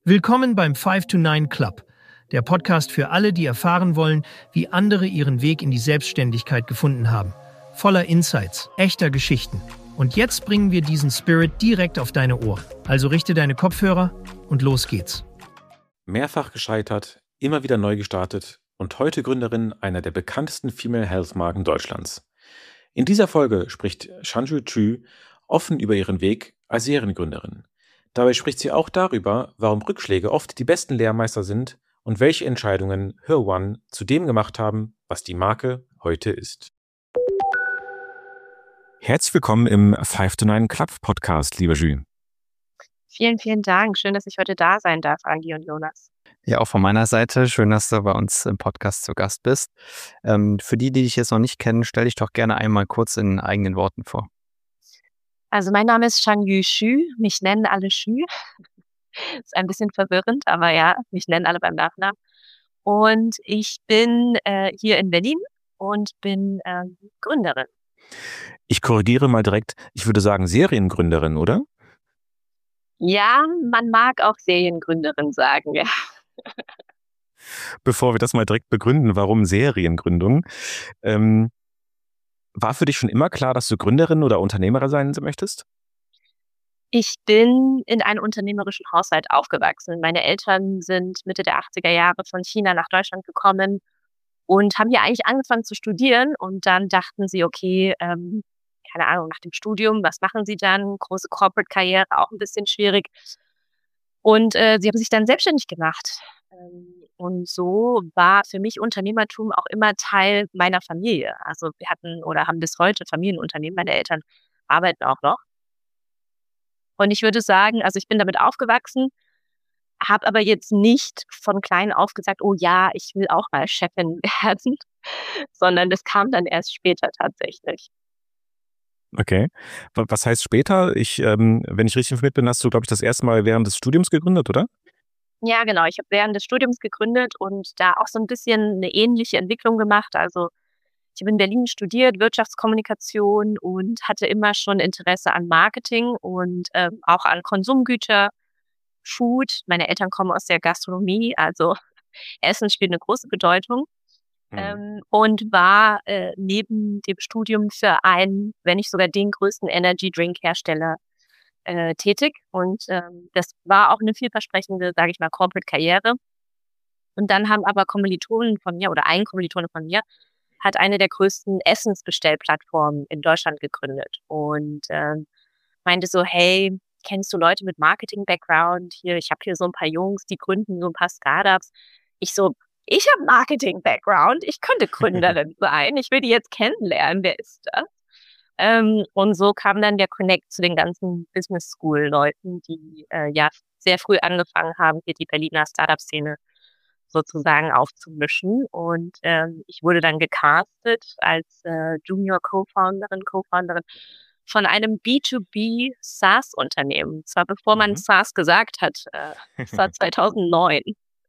Willkommen beim 5 to 9 Club, der Podcast für alle, die erfahren wollen, wie andere ihren Weg in die Selbstständigkeit gefunden haben. Voller Insights, echter Geschichten. Und jetzt bringen wir diesen Spirit direkt auf deine Ohren. Also richte deine Kopfhörer und los geht's. Mehrfach gescheitert, immer wieder neu gestartet und heute Gründerin einer der bekanntesten Female Health Marken Deutschlands. In dieser Folge spricht Shanju Xu offen über ihren Weg als Seriengründerin. Dabei spricht sie auch darüber, warum Rückschläge oft die besten Lehrmeister sind und welche Entscheidungen Her One zu dem gemacht haben, was die Marke heute ist. Herzlich willkommen im 5 to 9 Club Podcast, lieber Xu. Vielen, vielen Dank. Schön, dass ich heute da sein darf, Agi und Jonas. Ja, auch von meiner Seite. Schön, dass du bei uns im Podcast zu Gast bist. Für die dich jetzt noch nicht kennen, stell dich doch gerne einmal kurz in eigenen Worten vor. Also mein Name ist Shanju Xu. Mich nennen alle Xu. Ist ein bisschen verwirrend, aber ja, mich nennen alle beim Nachnamen. Und ich bin hier in Berlin und bin Gründerin. Ich korrigiere mal direkt, ich würde sagen Seriengründerin, oder? Ja, man mag auch Seriengründerin sagen, ja. Bevor wir das mal direkt begründen, warum Seriengründung, war für dich schon immer klar, dass du Gründerin oder Unternehmerin sein möchtest? Ich bin in einem unternehmerischen Haushalt aufgewachsen. Meine Eltern sind Mitte der 80er Jahre von China nach Deutschland gekommen und haben hier eigentlich angefangen zu studieren. Und dann dachten sie, okay, keine Ahnung, nach dem Studium, was machen sie dann? Große Corporate-Karriere, auch ein bisschen schwierig. Und sie haben sich dann selbstständig gemacht. Und so war für mich Unternehmertum auch immer Teil meiner Familie. Also wir hatten oder haben bis heute Familienunternehmen. Meine Eltern arbeiten auch noch. Und ich würde sagen, also ich bin damit aufgewachsen, habe aber jetzt nicht von klein auf gesagt, oh ja, ich will auch mal Chefin werden, sondern das kam dann erst später tatsächlich. Okay. Was heißt später? Wenn ich richtig informiert bin, hast du, glaube ich, das erste Mal während des Studiums gegründet, oder? Ja, genau. Ich habe während des Studiums gegründet und da auch so ein bisschen eine ähnliche Entwicklung gemacht. Also ich habe in Berlin studiert, Wirtschaftskommunikation und hatte immer schon Interesse an Marketing und auch an Konsumgüter, Food. Meine Eltern kommen aus der Gastronomie, also Essen spielt eine große Bedeutung. Und war neben dem Studium für einen, wenn nicht sogar den größten Energy-Drink-Hersteller tätig. Und das war auch eine vielversprechende, sage ich mal, Corporate-Karriere. Und dann haben aber Kommilitonen von mir oder ein Kommilitone von mir hat eine der größten Essensbestellplattformen in Deutschland gegründet und meinte so, hey, kennst du Leute mit Marketing-Background? Ich habe hier so ein paar Jungs, die gründen so ein paar Startups. Ich habe Marketing-Background, ich könnte Gründerin sein, ich will die jetzt kennenlernen, wer ist das? Und so kam dann der Connect zu den ganzen Business School-Leuten, die ja sehr früh angefangen haben, hier die Berliner Startup-Szene sozusagen aufzumischen. Und ich wurde dann gecastet als Junior Co-Founderin von einem B2B SaaS-Unternehmen. Zwar bevor man SaaS gesagt hat, das war 2009.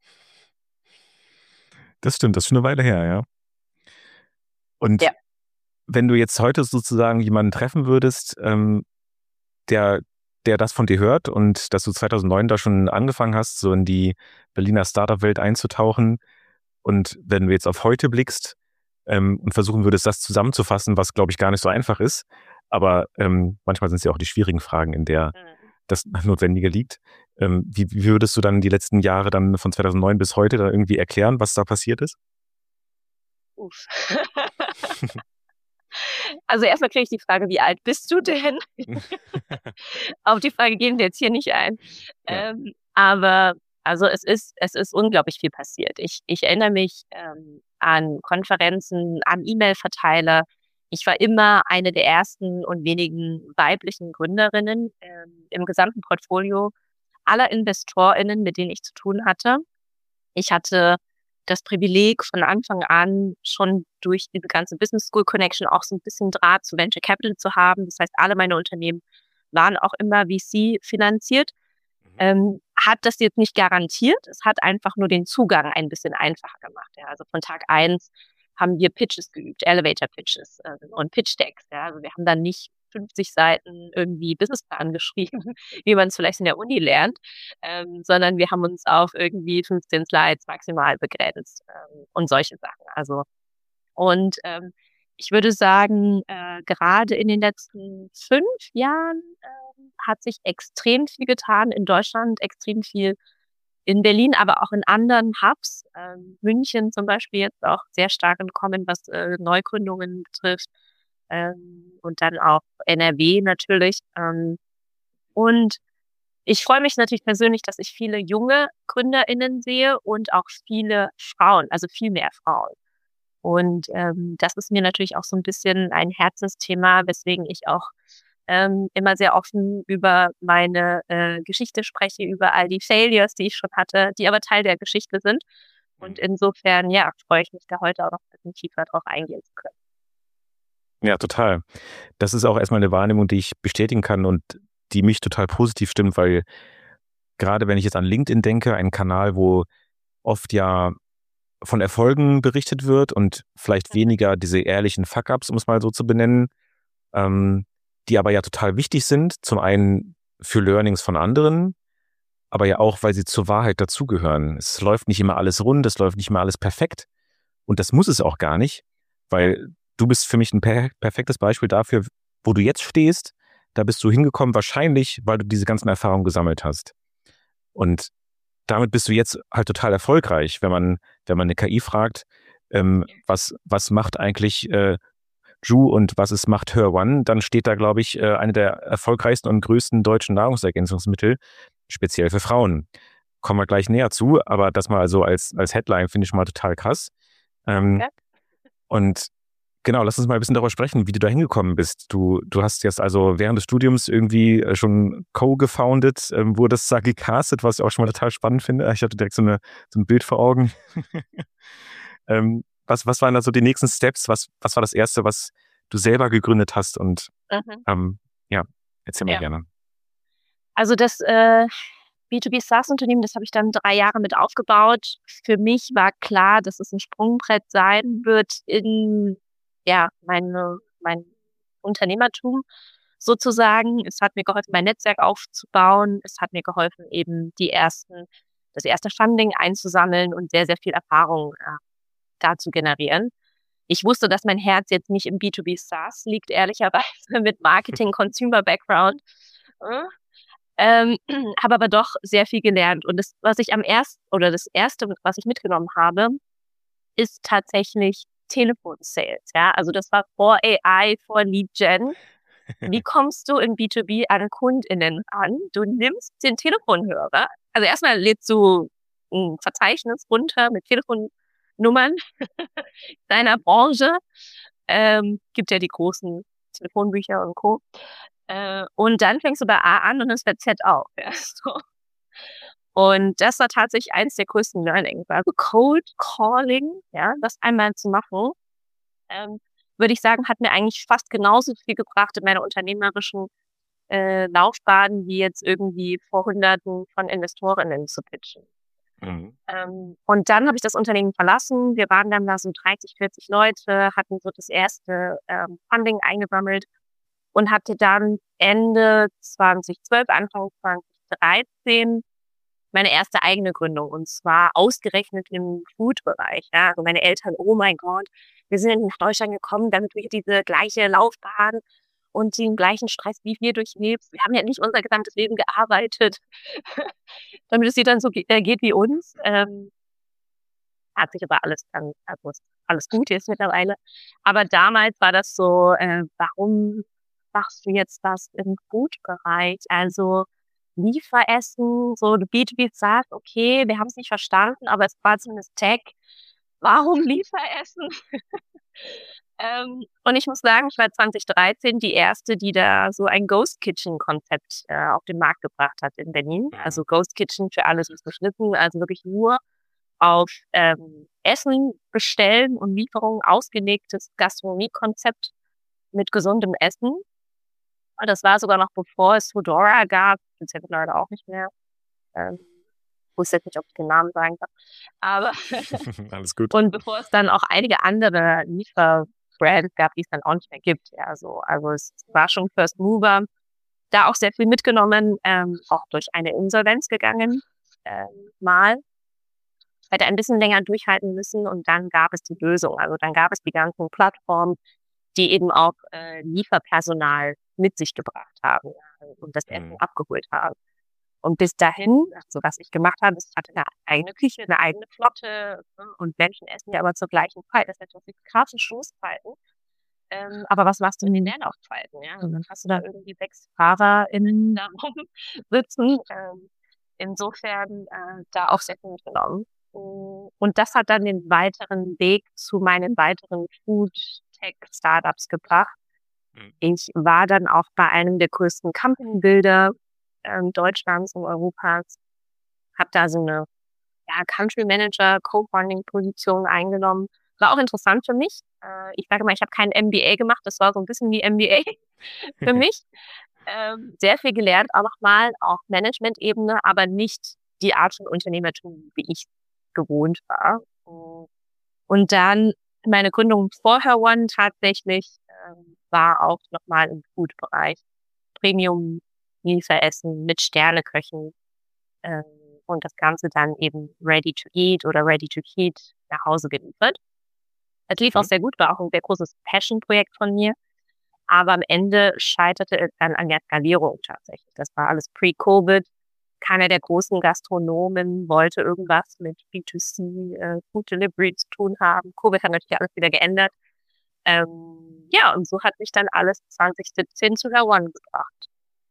Das stimmt, das ist schon eine Weile her, ja. Und ja. Wenn du jetzt heute sozusagen jemanden treffen würdest, der das von dir hört und dass du 2009 da schon angefangen hast, so in die Berliner Startup-Welt einzutauchen und wenn du jetzt auf heute blickst und versuchen würdest, das zusammenzufassen, was, glaube ich, gar nicht so einfach ist, aber manchmal sind es ja auch die schwierigen Fragen, in der das Notwendige liegt. Wie würdest du dann die letzten Jahre dann von 2009 bis heute da irgendwie erklären, was da passiert ist? Uff. Also erstmal kriege ich die Frage, wie alt bist du denn? Auf die Frage gehen wir jetzt hier nicht ein. Ja. Aber also es ist unglaublich viel passiert. Ich erinnere mich an Konferenzen, an E-Mail-Verteiler. Ich war immer eine der ersten und wenigen weiblichen Gründerinnen im gesamten Portfolio aller InvestorInnen, mit denen ich zu tun hatte. Ich hatte das Privileg von Anfang an schon durch diese ganze Business School Connection auch so ein bisschen Draht zu Venture Capital zu haben. Das heißt, alle meine Unternehmen waren auch immer VC finanziert. Hat das jetzt nicht garantiert. Es hat einfach nur den Zugang ein bisschen einfacher gemacht. Ja. Also von Tag 1 haben wir Pitches geübt, Elevator Pitches und Pitch Decks. Ja. Also wir haben dann nicht 50 Seiten irgendwie Businessplan geschrieben, wie man es vielleicht in der Uni lernt, sondern wir haben uns auf irgendwie 15 Slides maximal begrenzt und solche Sachen. Also und ich würde sagen, gerade in den letzten 5 Jahren hat sich extrem viel getan in Deutschland, extrem viel in Berlin, aber auch in anderen Hubs. München zum Beispiel jetzt auch sehr stark im Kommen, was Neugründungen betrifft. Und dann auch NRW natürlich. Und ich freue mich natürlich persönlich, dass ich viele junge GründerInnen sehe und auch viele Frauen, also viel mehr Frauen. Und das ist mir natürlich auch so ein bisschen ein Herzensthema, weswegen ich auch immer sehr offen über meine Geschichte spreche, über all die Failures, die ich schon hatte, die aber Teil der Geschichte sind. Und insofern, ja, freue ich mich da heute auch noch ein bisschen tiefer drauf eingehen zu können. Ja, total. Das ist auch erstmal eine Wahrnehmung, die ich bestätigen kann und die mich total positiv stimmt, weil gerade wenn ich jetzt an LinkedIn denke, ein Kanal, wo oft ja von Erfolgen berichtet wird und vielleicht weniger diese ehrlichen Fuck-ups, um es mal so zu benennen, die aber ja total wichtig sind. Zum einen für Learnings von anderen, aber ja auch, weil sie zur Wahrheit dazugehören. Es läuft nicht immer alles rund, es läuft nicht immer alles perfekt und das muss es auch gar nicht, weil du bist für mich ein perfektes Beispiel dafür, wo du jetzt stehst. Da bist du hingekommen, wahrscheinlich, weil du diese ganzen Erfahrungen gesammelt hast. Und damit bist du jetzt halt total erfolgreich, wenn man eine KI fragt, was macht eigentlich Ju und was macht Her1, dann steht da, glaube ich, eine der erfolgreichsten und größten deutschen Nahrungsergänzungsmittel, speziell für Frauen. Kommen wir gleich näher zu, aber das mal so als Headline finde ich schon mal total krass. Und genau, lass uns mal ein bisschen darüber sprechen, wie du da hingekommen bist. Du hast jetzt also während des Studiums irgendwie schon co-gefounded, wurdest da gecastet, was ich auch schon mal total spannend finde. Ich hatte direkt so ein Bild vor Augen. Was waren da so die nächsten Steps? Was war das Erste, was du selber gegründet hast? Und ja, erzähl mal gerne. Also das B2B SaaS-Unternehmen, das habe ich dann 3 Jahre mit aufgebaut. Für mich war klar, dass es ein Sprungbrett sein wird in mein Unternehmertum sozusagen. Es hat mir geholfen, mein Netzwerk aufzubauen. Es hat mir geholfen, eben das erste Funding einzusammeln und sehr, sehr viel Erfahrung da zu generieren. Ich wusste, dass mein Herz jetzt nicht im B2B SaaS liegt, ehrlicherweise mit Marketing-Consumer-Background. Habe aber doch sehr viel gelernt. Und das Erste, was ich mitgenommen habe, ist tatsächlich Telefon-Sales. Ja? Also das war vor AI, vor Lead-Gen. Wie kommst du in B2B an KundInnen an? Du nimmst den Telefonhörer. Also erstmal lädst du ein Verzeichnis runter mit Telefonnummern deiner Branche. Gibt ja die großen Telefonbücher und Co. Und dann fängst du bei A an und hörst bei Z auf. Ja, so. Und das war tatsächlich eins der größten Learnings. Also Cold Calling, ja, das einmal zu machen, würde ich sagen, hat mir eigentlich fast genauso viel gebracht in meiner unternehmerischen Laufbahn, wie jetzt irgendwie vor Hunderten von InvestorInnen zu pitchen. Und dann habe ich das Unternehmen verlassen. Wir waren dann da so 30, 40 Leute, hatten so das erste Funding eingesammelt und hatte dann Ende 2012, Anfang 2013 meine erste eigene Gründung, und zwar ausgerechnet im Food-Bereich. Ja, also meine Eltern, oh mein Gott, wir sind nach Deutschland gekommen, damit du diese gleiche Laufbahn und den gleichen Stress wie wir durchlebst. Wir haben ja nicht unser gesamtes Leben gearbeitet, damit es dir dann so geht wie uns. Hat sich aber alles gut jetzt mittlerweile. Aber damals war das so, warum machst du jetzt das im Food-Bereich? Also Lieferessen, so B2B SaaS, okay, wir haben es nicht verstanden, aber es war zumindest Tech. Warum Lieferessen? Und ich muss sagen, ich war 2013 die erste, die da so ein Ghost Kitchen-Konzept auf den Markt gebracht hat in Berlin. Also Ghost Kitchen für alles ist beschnitten, also wirklich nur auf Essen bestellen und Lieferung ausgelegtes Gastronomie-Konzept mit gesundem Essen. Und das war sogar noch bevor es Foodora gab. Das gibt es leider auch nicht mehr. Ich wusste jetzt nicht, ob ich den Namen sagen kann. Aber alles gut. Und bevor es dann auch einige andere Brands gab, die es dann auch nicht mehr gibt. Ja, so. Also es war schon First Mover, da auch sehr viel mitgenommen, auch durch eine Insolvenz gegangen, mal. Hätte ein bisschen länger durchhalten müssen und dann gab es die Lösung. Also dann gab es die ganzen Plattformen, die eben auch Lieferpersonal mit sich gebracht haben und das Essen abgeholt haben. Und bis dahin, also was ich gemacht habe, ich hatte eine eigene Küche, eine eigene Flotte und Menschen essen ja aber zur gleichen Zeit. Das sind natürlich krasse Stoßzeiten. Aber was machst du in den Leerlaufzeiten? Ja? Und dann hast du da irgendwie 6 FahrerInnen da sitzen. Insofern da auch sehr viel mitgenommen. Und das hat dann den weiteren Weg zu meinen weiteren Food-Tech-Startups gebracht. Ich war dann auch bei einem der größten Company-Builder Deutschlands und Europas, habe da so eine Country Manager, Co-Founding-Position eingenommen. War auch interessant für mich. Ich sage mal, ich habe kein MBA gemacht, das war so ein bisschen wie MBA für mich. Sehr viel gelernt, auch nochmal, auch Management-Ebene, aber nicht die Art von Unternehmertum, wie ich gewohnt war. Und dann meine Gründung vor Her-One tatsächlich war auch nochmal im Food-Bereich. Premium Lieferessen mit Sterneköchen und das Ganze dann eben ready to eat oder ready to heat nach Hause geliefert. Das lief auch sehr gut, war auch ein sehr großes Passion-Projekt von mir. Aber am Ende scheiterte es dann an der Skalierung tatsächlich. Das war alles pre-Covid. Keiner der großen Gastronomen wollte irgendwas mit B2C Food Delivery zu tun haben. Covid hat natürlich alles wieder geändert. Und so hat mich dann alles 2017 zu Her-One gebracht.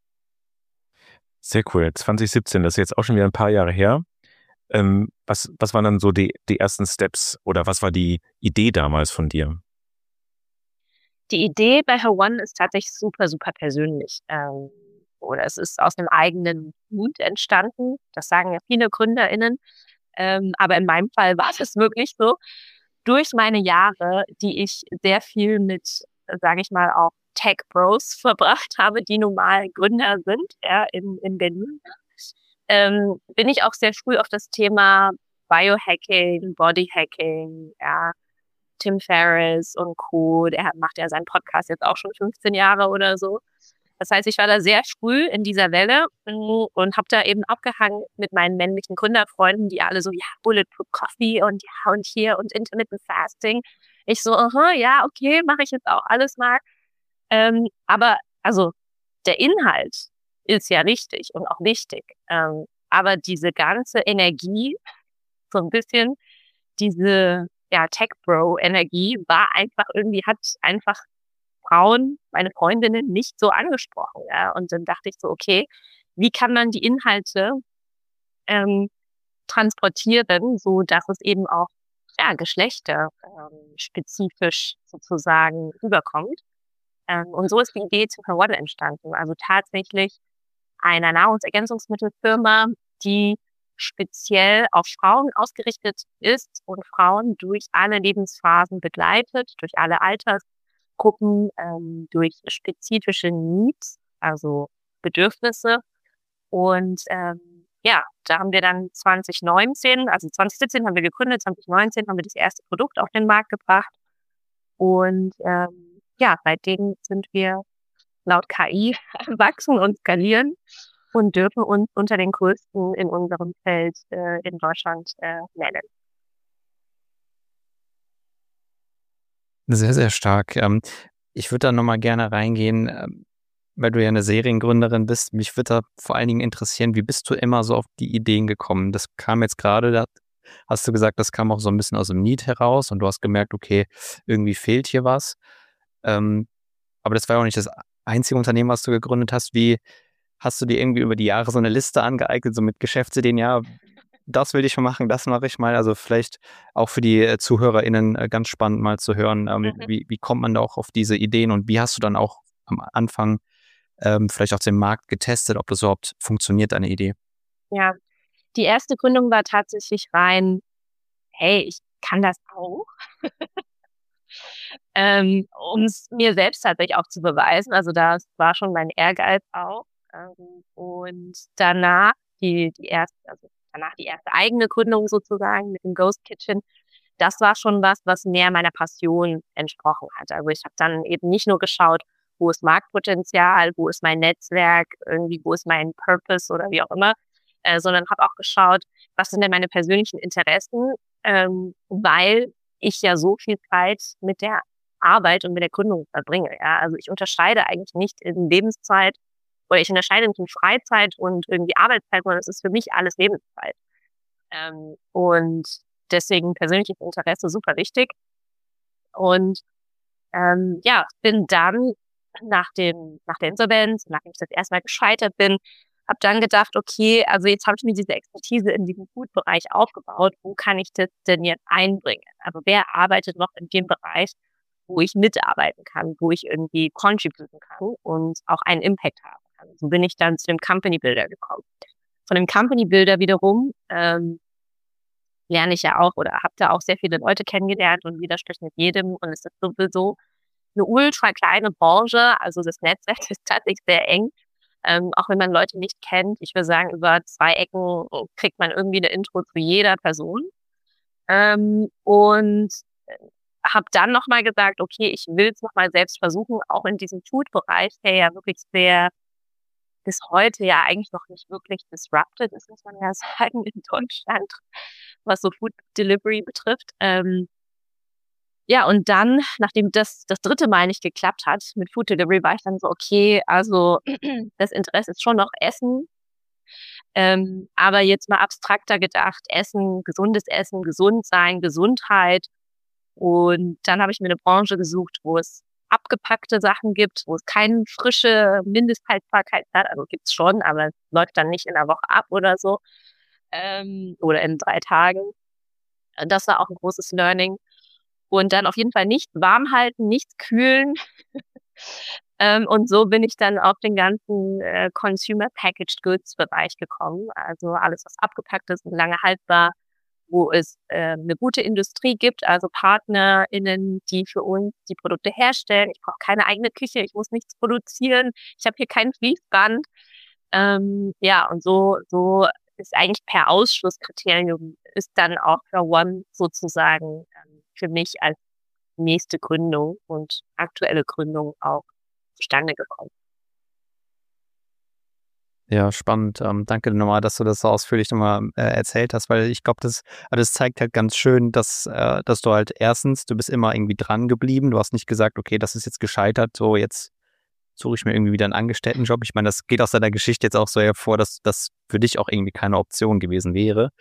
Sehr cool. 2017, das ist jetzt auch schon wieder ein paar Jahre her. Was waren dann so die ersten Steps oder was war die Idee damals von dir? Die Idee bei Her-One ist tatsächlich super, super persönlich. Oder es ist aus einem eigenen Mut entstanden. Das sagen ja viele GründerInnen. Aber in meinem Fall war es wirklich so. Durch meine Jahre, die ich sehr viel mit, sage ich mal, auch Tech-Bros verbracht habe, die normal Gründer sind, in Berlin, bin ich auch sehr früh auf das Thema Biohacking, Bodyhacking, Tim Ferriss und Co., der macht ja seinen Podcast jetzt auch schon 15 Jahre oder so. Das heißt, ich war da sehr früh in dieser Welle und habe da eben abgehangen mit meinen männlichen Gründerfreunden, die alle so, Bulletproof Coffee und hier und Intermittent Fasting. Ich so, okay, mache ich jetzt auch alles mal. Aber also der Inhalt ist ja richtig und auch wichtig. Aber diese ganze Energie, so ein bisschen diese Tech-Bro-Energie war einfach irgendwie, hat einfach Frauen, meine Freundinnen, nicht so angesprochen. Ja? Und dann dachte ich so, okay, wie kann man die Inhalte transportieren, so dass es eben auch geschlechterspezifisch sozusagen rüberkommt. Und so ist die Idee zu Her-One entstanden. Also tatsächlich einer Nahrungsergänzungsmittelfirma, die speziell auf Frauen ausgerichtet ist und Frauen durch alle Lebensphasen begleitet, durch alle Altersgruppen, durch spezifische Needs, also Bedürfnisse. Und da haben wir dann 2019, also 2017 haben wir gegründet, 2019 haben wir das erste Produkt auf den Markt gebracht. Und seitdem sind wir laut KI wachsen und skalieren und dürfen uns unter den größten in unserem Feld in Deutschland nennen. Sehr, sehr stark. Ich würde da nochmal gerne reingehen, weil du ja eine Seriengründerin bist. Mich würde da vor allen Dingen interessieren, wie bist du immer so auf die Ideen gekommen? Das kam jetzt gerade, da hast du gesagt, das kam auch so ein bisschen aus dem Need heraus und du hast gemerkt, okay, irgendwie fehlt hier was. Aber das war ja auch nicht das einzige Unternehmen, was du gegründet hast. Wie hast du dir irgendwie über die Jahre so eine Liste angeeignet, so mit Geschäftsideen? Das will ich schon machen, das mache ich mal. Also vielleicht auch für die ZuhörerInnen ganz spannend mal zu hören, wie kommt man da auch auf diese Ideen und wie hast du dann auch am Anfang vielleicht auf dem Markt getestet, ob das überhaupt funktioniert, deine Idee? Ja, die erste Gründung war tatsächlich rein, hey, ich kann das auch. Um es mir selbst tatsächlich auch zu beweisen. Also das war schon mein Ehrgeiz auch. Und danach die erste eigene Gründung sozusagen mit dem Ghost Kitchen. das war schon was mehr meiner Passion entsprochen hat. Also ich habe dann eben nicht nur geschaut, wo ist Marktpotenzial, wo ist mein Netzwerk, irgendwie, wo ist mein Purpose oder wie auch immer, sondern habe auch geschaut, was sind denn meine persönlichen Interessen, weil ich ja so viel Zeit mit der Arbeit und mit der Gründung verbringe. Ja? Also ich unterscheide eigentlich nicht in Lebenszeit oder ich unterscheide nicht in Freizeit und irgendwie Arbeitszeit, sondern es ist für mich alles Lebenszeit. Und deswegen persönliches Interesse super wichtig. Und bin dann nach der Insolvenz, nachdem ich das erstmal gescheitert bin, habe dann gedacht, okay, also jetzt habe ich mir diese Expertise in diesem Food-Bereich aufgebaut, wo kann ich das denn jetzt einbringen? Also wer arbeitet noch in dem Bereich, wo ich mitarbeiten kann, wo ich irgendwie contributen kann und auch einen Impact haben kann. So bin ich dann zu dem Company Builder gekommen. Von dem Company Builder wiederum lerne ich ja auch oder habe da auch sehr viele Leute kennengelernt und widerspreche mit jedem und es ist sowieso eine ultra kleine Branche, also das Netzwerk ist tatsächlich sehr eng, auch wenn man Leute nicht kennt. Ich würde sagen, über 2 Ecken kriegt man irgendwie eine Intro zu jeder Person. Und habe dann nochmal gesagt, okay, ich will es nochmal selbst versuchen, auch in diesem Food-Bereich, der ja wirklich sehr bis heute ja eigentlich noch nicht wirklich disrupted ist, muss man ja sagen, in Deutschland, was so Food Delivery betrifft. Und dann, nachdem das 3. Mal nicht geklappt hat mit Food Delivery, war ich dann so, okay, also das Interesse ist schon noch Essen, aber jetzt mal abstrakter gedacht, Essen, gesund sein, Gesundheit. Und dann habe ich mir eine Branche gesucht, wo es abgepackte Sachen gibt, wo es keine frische Mindesthaltbarkeit hat. Also gibt's schon, aber es läuft dann nicht in einer Woche ab oder so. Oder in 3 Tagen. Das war auch ein großes Learning. Und dann auf jeden Fall nichts warm halten, nichts kühlen. Und so bin ich dann auf den ganzen Consumer Packaged Goods Bereich gekommen. Also alles, was abgepackt ist und lange haltbar, wo es eine gute Industrie gibt, also PartnerInnen, die für uns die Produkte herstellen. Ich brauche keine eigene Küche, ich muss nichts produzieren, ich habe hier kein Fließband. Und so ist eigentlich per Ausschlusskriterium ist dann auch Her1 sozusagen für mich als nächste Gründung und aktuelle Gründung auch zustande gekommen. Ja, spannend. Danke nochmal, dass du das so ausführlich nochmal erzählt hast, weil ich glaube, das zeigt halt ganz schön, dass du halt erstens, du bist immer irgendwie dran geblieben. Du hast nicht gesagt, okay, das ist jetzt gescheitert, so jetzt suche ich mir irgendwie wieder einen Angestelltenjob. Ich meine, das geht aus deiner Geschichte jetzt auch so hervor, dass das für dich auch irgendwie keine Option gewesen wäre.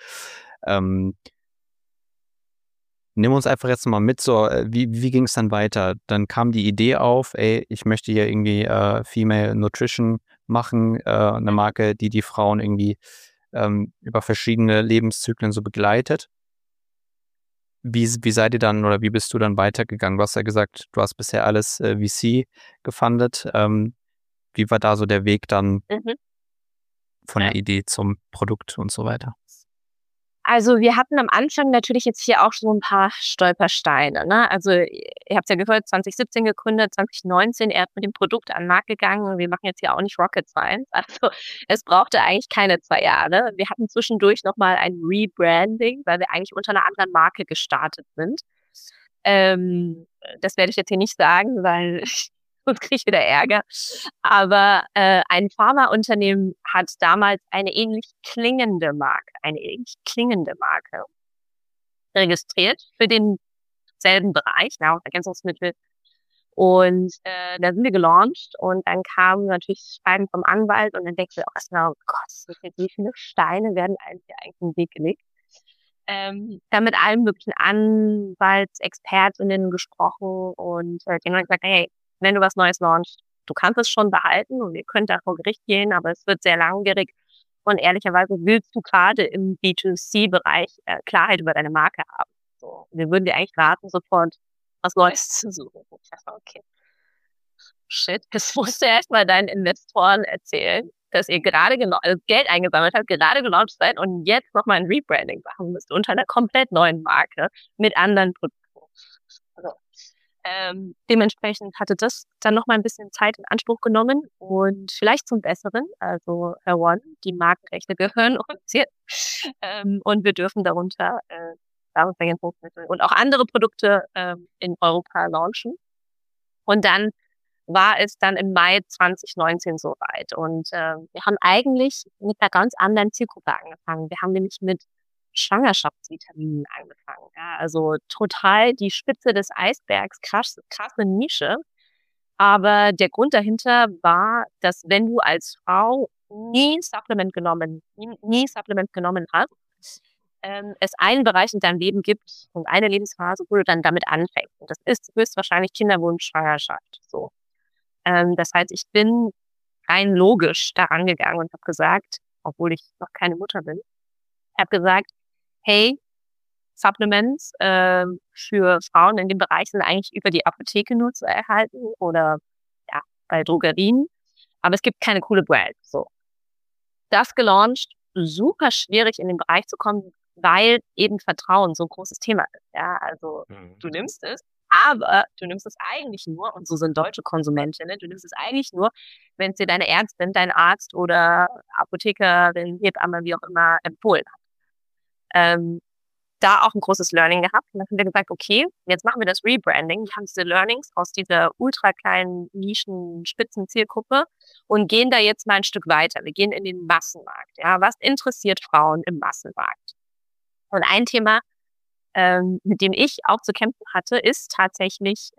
Nimm uns einfach jetzt mal mit, so wie ging es dann weiter? Dann kam die Idee auf, ey, ich möchte hier irgendwie Female Nutrition machen, eine Marke, die Frauen irgendwie über verschiedene Lebenszyklen so begleitet. Wie seid ihr dann oder wie bist du dann weitergegangen? Du hast ja gesagt, du hast bisher alles VC gefundet. Wie war da so der Weg dann von der Idee zum Produkt und so weiter? Also wir hatten am Anfang natürlich jetzt hier auch so ein paar Stolpersteine. Ne? Also ihr habt ja gehört, 2017 gegründet, 2019 erst mit dem Produkt an den Markt gegangen und wir machen jetzt hier auch nicht Rocket Science. Also es brauchte eigentlich keine 2 Jahre. Wir hatten zwischendurch nochmal ein Rebranding, weil wir eigentlich unter einer anderen Marke gestartet sind. Das werde ich jetzt hier nicht sagen, weil sonst kriege ich wieder Ärger. Aber ein Pharmaunternehmen hat damals eine ähnlich klingende Marke registriert für denselben Bereich, Nahrungsergänzungsmittel. Und da sind wir gelauncht und dann kam natürlich Schreiben vom Anwalt und dann denkst du auch erstmal, oh Gott, wie viele Steine werden eigentlich in den Weg gelegt? Da mit allen möglichen Anwaltsexpertinnen gesprochen und die haben gesagt, hey, wenn du was Neues launchst, du kannst es schon behalten und ihr könnt da vor Gericht gehen, aber es wird sehr langwierig. Und ehrlicherweise willst du gerade im B2C-Bereich Klarheit über deine Marke haben. So, wir würden dir eigentlich raten, sofort was Neues zu suchen. Ich dachte, okay, shit, das musst du erstmal deinen Investoren erzählen, dass ihr gerade Geld eingesammelt habt, gerade gelauncht seid und jetzt nochmal ein Rebranding machen müsst unter einer komplett neuen Marke mit anderen Produkten. Also, dementsprechend hatte das dann noch mal ein bisschen Zeit in Anspruch genommen und vielleicht zum Besseren, also Her1, die Markenrechte gehören uns jetzt und wir dürfen darunter Nahrungsergänzungsmittel und auch andere Produkte in Europa launchen. Und dann war es dann im Mai 2019 soweit. Und wir haben eigentlich mit einer ganz anderen Zielgruppe angefangen. Wir haben nämlich mit Schwangerschaftsvitaminen angefangen. Ja, also total die Spitze des Eisbergs, krasse Nische. Aber der Grund dahinter war, dass wenn du als Frau nie Supplement genommen hast, es einen Bereich in deinem Leben gibt und eine Lebensphase, wo du dann damit anfängst. Und das ist höchstwahrscheinlich Kinderwunsch, Schwangerschaft. So. Das heißt, ich bin rein logisch daran gegangen und habe gesagt, obwohl ich noch keine Mutter bin, habe gesagt, hey, Supplements für Frauen in dem Bereich sind eigentlich über die Apotheke nur zu erhalten oder ja, bei Drogerien. Aber es gibt keine coole Brand. So. Das gelauncht, super schwierig in den Bereich zu kommen, weil eben Vertrauen so ein großes Thema ist. Ja, also du nimmst es, aber du nimmst es eigentlich nur, und so sind deutsche Konsumentinnen, du nimmst es eigentlich nur, wenn es dir deine Ärztin, dein Arzt oder Apothekerin, Hebamme, wie auch immer, empfohlen hat. Da auch ein großes Learning gehabt. Und dann haben wir gesagt, okay, jetzt machen wir das Rebranding. Wir haben diese Learnings aus dieser ultra kleinen Nischen-Spitzen-Zielgruppe und gehen da jetzt mal ein Stück weiter. Wir gehen in den Massenmarkt. Ja, was interessiert Frauen im Massenmarkt? Und ein Thema, mit dem ich auch zu kämpfen hatte, ist tatsächlich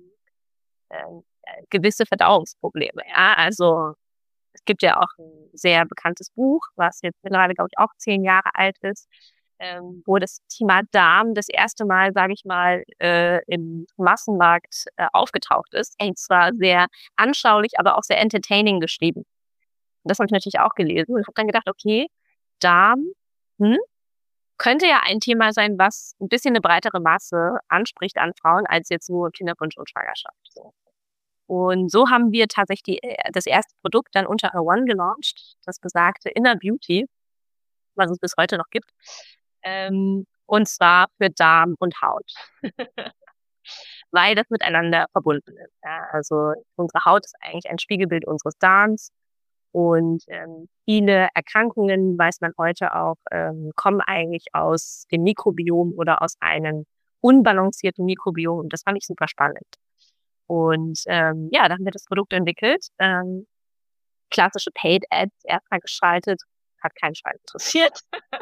gewisse Verdauungsprobleme. Ja, also es gibt ja auch ein sehr bekanntes Buch, was jetzt mittlerweile, glaube ich, auch 10 Jahre alt ist, wo das Thema Darm das erste Mal, sage ich mal, im Massenmarkt aufgetaucht ist. Und zwar sehr anschaulich, aber auch sehr entertaining geschrieben. Und das habe ich natürlich auch gelesen und habe dann gedacht, okay, Darm könnte ja ein Thema sein, was ein bisschen eine breitere Masse anspricht an Frauen, als jetzt nur Kinderwunsch und Schwangerschaft. So. Und so haben wir tatsächlich das erste Produkt dann unter Her One gelauncht, das besagte Inner Beauty, was es bis heute noch gibt. Und zwar für Darm und Haut. Weil das miteinander verbunden ist. Ja, also unsere Haut ist eigentlich ein Spiegelbild unseres Darms. Und viele Erkrankungen, weiß man heute auch, kommen eigentlich aus dem Mikrobiom oder aus einem unbalancierten Mikrobiom. Und das fand ich super spannend. Und da haben wir das Produkt entwickelt. Klassische Paid Ads erstmal geschaltet. Hat keinen Schwein interessiert.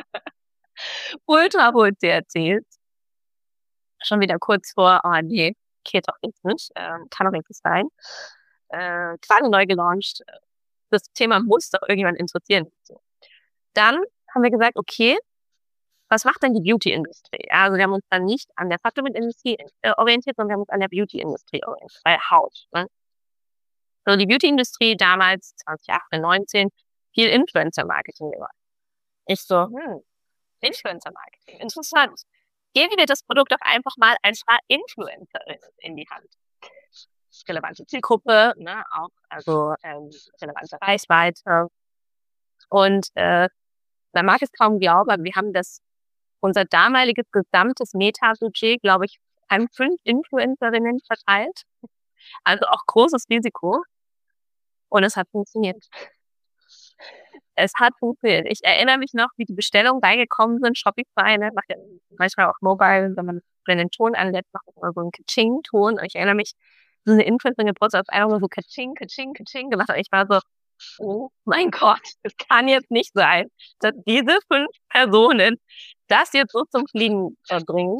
Ultra wurde erzählt. Schon wieder kurz vor, oh nee, geht doch jetzt nicht. Kann doch nicht sein. Gerade neu gelauncht. Das Thema muss doch irgendjemand interessieren. So. Dann haben wir gesagt, okay, was macht denn die Beauty-Industrie? Also wir haben uns dann nicht an der Supplement-Industrie orientiert, sondern wir haben uns an der Beauty-Industrie orientiert, bei Haut. Ne? So, die Beauty-Industrie damals, 2018, 19, viel Influencer-Marketing gemacht. Ich so, Influencer-Marketing, interessant. Geben wir das Produkt doch einfach mal ein paar Influencerinnen in die Hand. Relevante Zielgruppe, ne, auch, also relevante Reichweite. Und man mag es kaum glauben, aber wir haben unser damaliges gesamtes Meta-Budget, glaube ich, an 5 Influencerinnen verteilt. Also auch großes Risiko. Und es hat funktioniert. Es hat funktioniert. Ich erinnere mich noch, wie die Bestellungen reingekommen sind. Shopify, ne, macht ja manchmal auch Mobile, wenn man den Ton anlässt, macht man so einen Kaching-Ton. Und ich erinnere mich, so eine Influencerin gepostet auf einmal so Kaching, Kaching, Kaching gemacht. Und ich war so, oh mein Gott, es kann jetzt nicht sein, dass diese 5 Personen das jetzt so zum Fliegen bringen.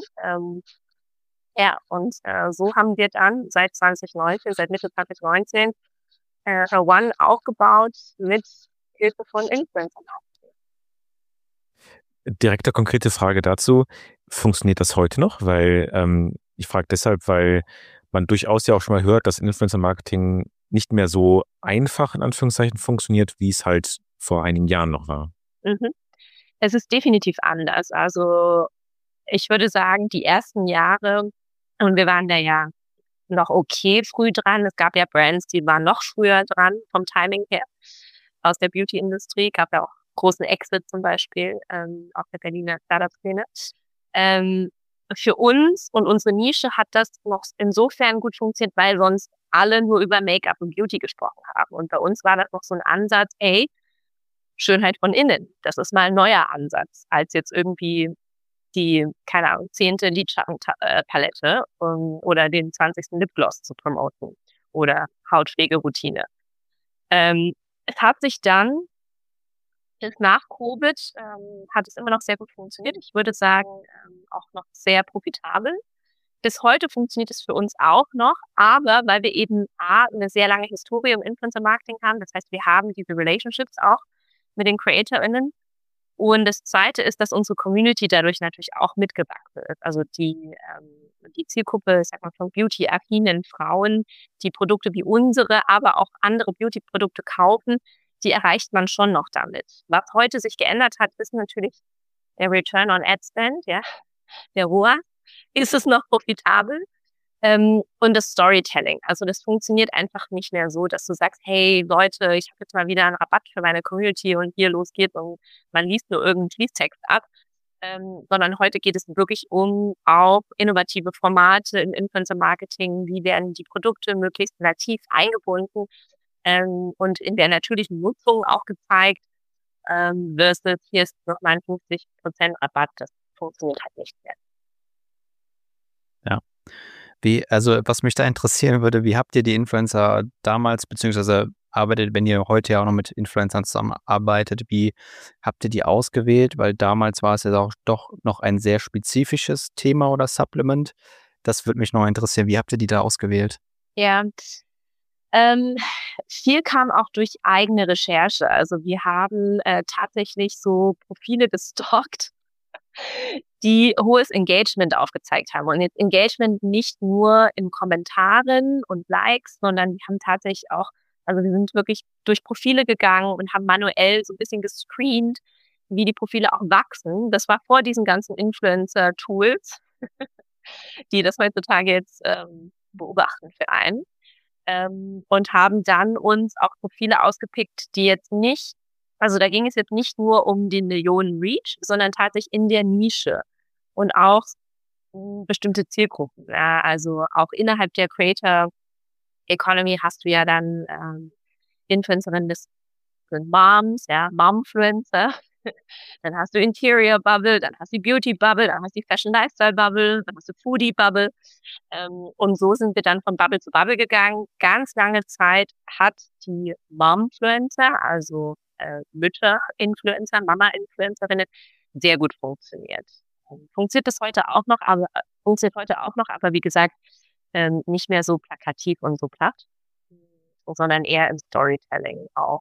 Und so haben wir dann seit Mitte 2019 Her One aufgebaut mit Hilfe von Influencern. Direkte, konkrete Frage dazu. Funktioniert das heute noch? Weil ich frage deshalb, weil man durchaus ja auch schon mal hört, dass Influencer-Marketing nicht mehr so einfach in Anführungszeichen funktioniert, wie es halt vor einigen Jahren noch war. Es ist definitiv anders. Also ich würde sagen, die ersten Jahre, und wir waren da ja noch okay früh dran. Es gab ja Brands, die waren noch früher dran vom Timing her aus der Beauty-Industrie. Gab ja auch großen Exit zum Beispiel auf der Berliner Startup-Szene. Für uns und unsere Nische hat das noch insofern gut funktioniert, weil sonst alle nur über Make-up und Beauty gesprochen haben. Und bei uns war das noch so ein Ansatz, Schönheit von innen. Das ist mal ein neuer Ansatz, als jetzt irgendwie die, keine Ahnung, 10. Lidschattenpalette oder den 20. Lipgloss zu promoten oder Hautpflegeroutine. Es hat sich dann, bis nach Covid, hat es immer noch sehr gut funktioniert. Ich würde sagen, auch noch sehr profitabel. Bis heute funktioniert es für uns auch noch, aber weil wir eben eine sehr lange Historie im Influencer-Marketing haben, das heißt, wir haben diese Relationships auch mit den CreatorInnen. Und das Zweite ist, dass unsere Community dadurch natürlich auch mitgewachsen ist. Also die Zielgruppe, ich sag mal, von beauty-affinen Frauen, die Produkte wie unsere, aber auch andere Beauty-Produkte kaufen, die erreicht man schon noch damit. Was heute sich geändert hat, ist natürlich der Return on Ad Spend, ja, der ROAS. Ist es noch profitabel? Und das Storytelling. Also das funktioniert einfach nicht mehr so, dass du sagst, hey Leute, ich habe jetzt mal wieder einen Rabatt für meine Community und hier los geht's und man liest nur irgendeinen Fließtext ab. Sondern heute geht es wirklich um auch innovative Formate im Influencer-Marketing. Wie werden die Produkte möglichst nativ eingebunden und in der natürlichen Nutzung auch gezeigt, versus hier ist nochmal ein 50% Rabatt. Das funktioniert halt nicht mehr. Ja. Also was mich da interessieren würde, wie habt ihr die Influencer damals, beziehungsweise wenn ihr heute ja auch noch mit Influencern zusammenarbeitet, wie habt ihr die ausgewählt? Weil damals war es ja auch doch noch ein sehr spezifisches Thema oder Supplement. Das würde mich noch interessieren. Wie habt ihr die da ausgewählt? Ja, viel kam auch durch eigene Recherche. Also wir haben tatsächlich so Profile gestalkt, die hohes Engagement aufgezeigt haben. Und jetzt Engagement nicht nur in Kommentaren und Likes, sondern wir haben tatsächlich auch, also wir sind wirklich durch Profile gegangen und haben manuell so ein bisschen gescreent, wie die Profile auch wachsen. Das war vor diesen ganzen Influencer-Tools, die das heutzutage jetzt beobachten für einen. Und haben dann uns auch Profile ausgepickt, die jetzt nicht, also da ging es jetzt nicht nur um den Millionen Reach, sondern tatsächlich in der Nische und auch bestimmte Zielgruppen. Ja, also auch innerhalb der Creator Economy hast du ja dann Influencerinnen, das sind Moms, ja, Momfluencer. Dann hast du Interior Bubble, dann hast du Beauty Bubble, dann hast du Fashion Lifestyle Bubble, dann hast du Foodie Bubble. Und so sind wir dann von Bubble zu Bubble gegangen. Ganz lange Zeit hat die Momfluencer, also Mütter-Influencer, Mama-Influencerinnen, sehr gut funktioniert. Funktioniert heute auch noch, aber wie gesagt, nicht mehr so plakativ und so platt, sondern eher im Storytelling auch.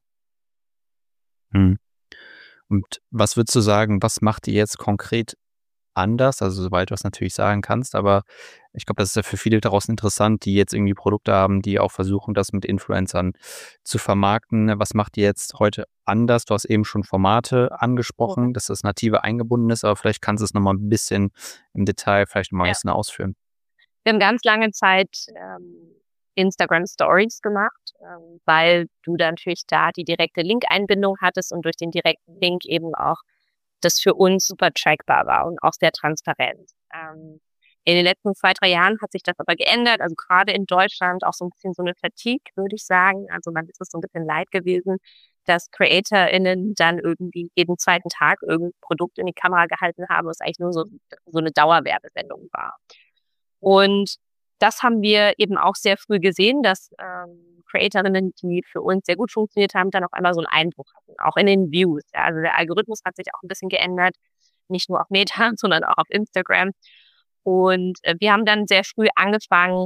Und was würdest du sagen, was macht ihr jetzt konkret anders? Also soweit du es natürlich sagen kannst, aber ich glaube, das ist ja für viele draußen interessant, die jetzt irgendwie Produkte haben, die auch versuchen, das mit Influencern zu vermarkten. Was macht ihr jetzt heute anders? Du hast eben schon Formate angesprochen, dass das Native eingebunden ist, aber vielleicht kannst du es nochmal ein bisschen im Detail vielleicht nochmal ein bisschen ausführen. Wir haben ganz lange Zeit Instagram Stories gemacht, weil du dann natürlich da die direkte Link-Einbindung hattest und durch den direkten Link eben auch das für uns super trackbar war und auch sehr transparent. In den letzten 2-3 Jahren hat sich das aber geändert, also gerade in Deutschland auch so ein bisschen so eine Fatigue, würde ich sagen. Also man ist es so ein bisschen leid gewesen, dass CreatorInnen dann irgendwie jeden zweiten Tag irgendein Produkt in die Kamera gehalten haben, was eigentlich nur so eine Dauerwerbesendung war. Und das haben wir eben auch sehr früh gesehen, dass Creatorinnen, die für uns sehr gut funktioniert haben, dann auf einmal so einen Einbruch hatten, auch in den Views. Ja. Also der Algorithmus hat sich auch ein bisschen geändert, nicht nur auf Meta, sondern auch auf Instagram. Und wir haben dann sehr früh angefangen,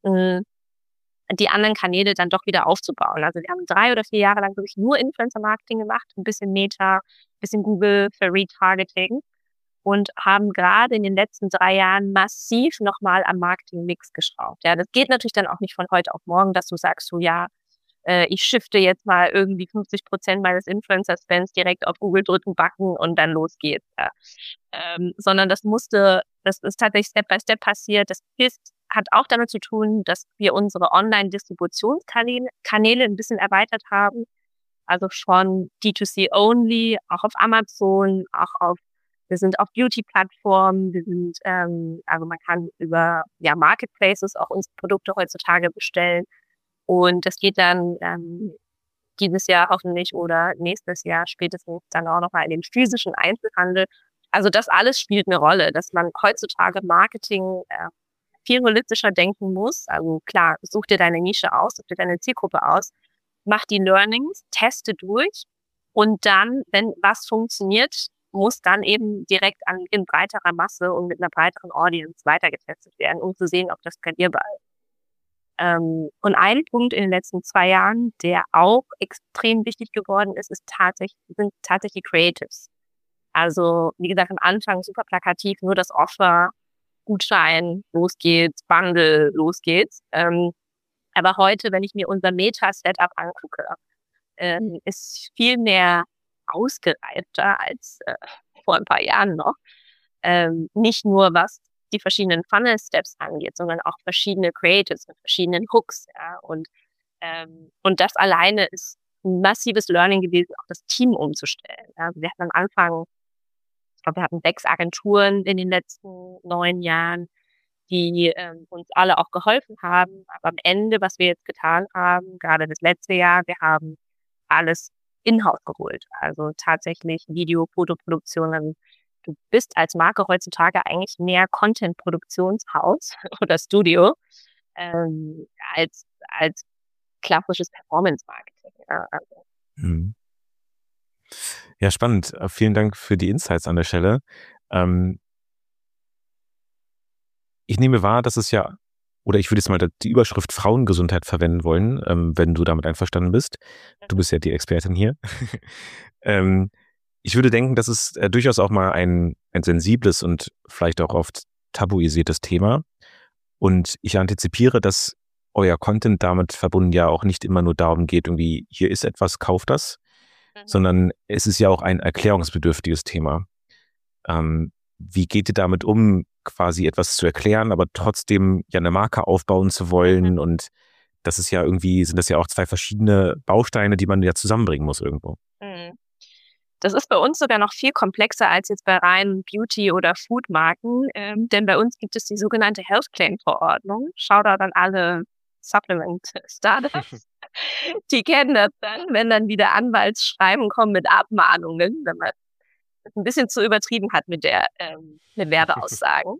die anderen Kanäle dann doch wieder aufzubauen. Also wir haben 3 oder 4 Jahre lang wirklich nur Influencer-Marketing gemacht, ein bisschen Meta, ein bisschen Google für Retargeting. Und haben gerade in den letzten 3 Jahren massiv nochmal am Marketing-Mix geschraubt. Ja, das geht natürlich dann auch nicht von heute auf morgen, dass du sagst, so ja, ich shifte jetzt mal irgendwie 50% meines Influencer-Spends direkt auf Google drücken, backen und dann los geht's. Ja. Sondern das ist tatsächlich Step by Step passiert. Das hat auch damit zu tun, dass wir unsere Online-Distributionskanäle ein bisschen erweitert haben. Also von D2C-only, auch auf Amazon, wir sind auf Beauty-Plattformen, also man kann über Marketplaces auch unsere Produkte heutzutage bestellen. Und das geht dann dieses Jahr hoffentlich oder nächstes Jahr spätestens dann auch nochmal in den physischen Einzelhandel. Also das alles spielt eine Rolle, dass man heutzutage Marketing viel holistischer denken muss. Also klar, such dir deine Nische aus, such dir deine Zielgruppe aus, mach die Learnings, teste durch und dann, wenn was funktioniert, muss dann eben direkt in breiterer Masse und mit einer breiteren Audience weitergetestet werden, um zu sehen, ob das skalierbar ist. Und ein Punkt in den letzten 2 Jahren, der auch extrem wichtig geworden ist, sind tatsächlich Creatives. Also, wie gesagt, am Anfang super plakativ, nur das Offer, Gutschein, los geht's, Bundle, los geht's. Aber heute, wenn ich mir unser Meta-Setup angucke, ist viel mehr ausgereifter als vor ein paar Jahren noch. Nicht nur was die verschiedenen Funnel-Steps angeht, sondern auch verschiedene Creatives mit verschiedenen Hooks. Ja? Und das alleine ist ein massives Learning gewesen, auch das Team umzustellen. Ja? Wir hatten am Anfang, ich glaube, wir hatten 6 Agenturen in den letzten 9 Jahren, die uns alle auch geholfen haben. Aber am Ende, was wir jetzt getan haben, gerade das letzte Jahr, wir haben alles in-house geholt. Also tatsächlich Video, Fotoproduktionen. Du bist als Marke heutzutage eigentlich mehr Content-Produktionshaus oder Studio als klassisches Performance-Marketing. Ja, also. Ja, spannend. Vielen Dank für die Insights an der Stelle. Ich nehme wahr, dass es ja, oder ich würde jetzt mal die Überschrift Frauengesundheit verwenden wollen, wenn du damit einverstanden bist. Du bist ja die Expertin hier. Ich würde denken, das ist durchaus auch mal ein sensibles und vielleicht auch oft tabuisiertes Thema. Und ich antizipiere, dass euer Content damit verbunden ja auch nicht immer nur darum geht, irgendwie, hier ist etwas, kauf das, sondern es ist ja auch ein erklärungsbedürftiges Thema. Wie geht ihr damit um, quasi etwas zu erklären, aber trotzdem ja eine Marke aufbauen zu wollen? Und das ist ja irgendwie, sind das ja auch 2 verschiedene Bausteine, die man ja zusammenbringen muss irgendwo. Das ist bei uns sogar noch viel komplexer als jetzt bei reinen Beauty- oder Food-Marken, denn bei uns gibt es die sogenannte Health Claim-Verordnung. Shoutout an alle Supplement-Startups. Die kennen das dann, wenn dann wieder Anwaltsschreiben kommen mit Abmahnungen, wenn man es ein bisschen zu übertrieben hat mit Werbeaussagen.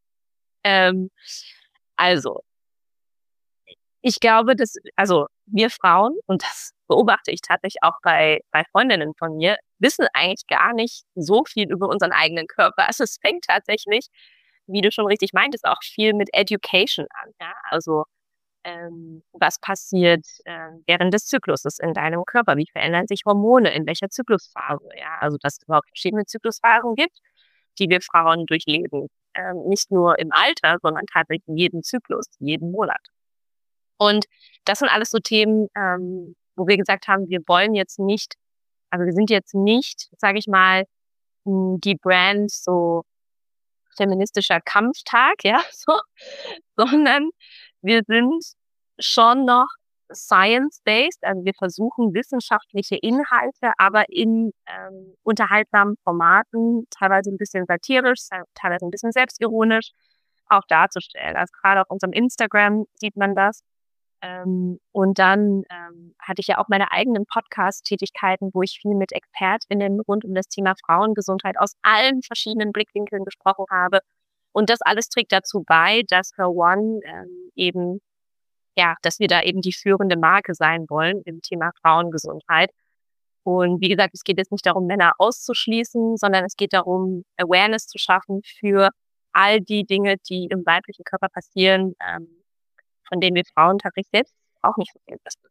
Also, ich glaube, also wir Frauen, und das beobachte ich tatsächlich auch bei Freundinnen von mir, wissen eigentlich gar nicht so viel über unseren eigenen Körper. Also es fängt tatsächlich, wie du schon richtig meintest, auch viel mit Education an. Ja? Also was passiert während des Zykluses in deinem Körper? Wie verändern sich Hormone? In welcher Zyklusphase? Ja? Also dass es überhaupt verschiedene Zyklusphasen gibt, die wir Frauen durchleben. Nicht nur im Alter, sondern tatsächlich in jedem Zyklus, jeden Monat. Und das sind alles so Themen, wo wir gesagt haben, wir sind jetzt nicht, sage ich mal, die Brand so feministischer Kampftag, ja, so, sondern wir sind schon noch science-based, also wir versuchen wissenschaftliche Inhalte, aber in unterhaltsamen Formaten, teilweise ein bisschen satirisch, teilweise ein bisschen selbstironisch, auch darzustellen. Also gerade auf unserem Instagram sieht man das. Und dann hatte ich ja auch meine eigenen Podcast-Tätigkeiten, wo ich viel mit ExpertInnen rund um das Thema Frauengesundheit aus allen verschiedenen Blickwinkeln gesprochen habe. Und das alles trägt dazu bei, dass Her One dass wir da eben die führende Marke sein wollen im Thema Frauengesundheit. Und wie gesagt, es geht jetzt nicht darum, Männer auszuschließen, sondern es geht darum, Awareness zu schaffen für all die Dinge, die im weiblichen Körper passieren, von denen wir Frauen tatsächlich selbst auch nicht so viel wissen.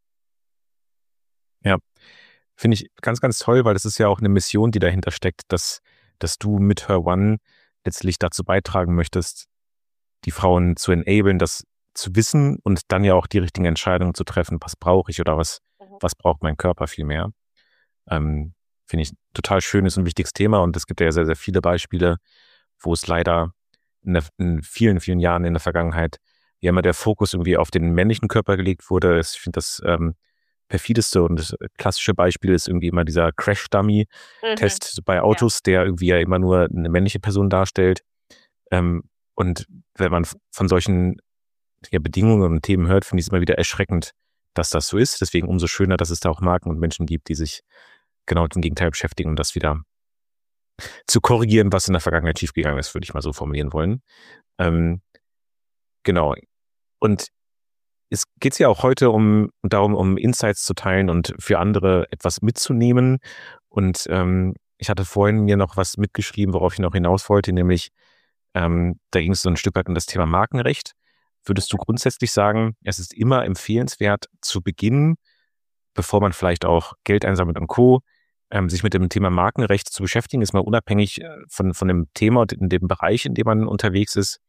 Ja, finde ich ganz, ganz toll, weil das ist ja auch eine Mission, die dahinter steckt, dass du mit Her One letztlich dazu beitragen möchtest, die Frauen zu enablen, das zu wissen und dann ja auch die richtigen Entscheidungen zu treffen, was brauche ich oder was braucht mein Körper vielmehr. Finde ich total schönes und wichtiges Thema und es gibt ja sehr, sehr viele Beispiele, wo es leider in vielen, vielen Jahren in der Vergangenheit ja immer der Fokus irgendwie auf den männlichen Körper gelegt wurde. Ich finde das perfideste und das klassische Beispiel ist irgendwie immer dieser Crash-Dummy-Test bei Autos, der irgendwie ja immer nur eine männliche Person darstellt. Und wenn man von solchen Bedingungen und Themen hört, finde ich es immer wieder erschreckend, dass das so ist. Deswegen umso schöner, dass es da auch Marken und Menschen gibt, die sich genau mit dem Gegenteil beschäftigen und das wieder zu korrigieren, was in der Vergangenheit schiefgegangen ist, würde ich mal so formulieren wollen. Genau. Und es geht ja auch heute darum, um Insights zu teilen und für andere etwas mitzunehmen. Und ich hatte vorhin mir noch was mitgeschrieben, worauf ich noch hinaus wollte, nämlich da ging es so ein Stück weit um das Thema Markenrecht. Würdest du grundsätzlich sagen, es ist immer empfehlenswert zu Beginn, bevor man vielleicht auch Geld einsammelt und Co., sich mit dem Thema Markenrecht zu beschäftigen, ist mal unabhängig von dem Thema und in dem Bereich, in dem man unterwegs ist,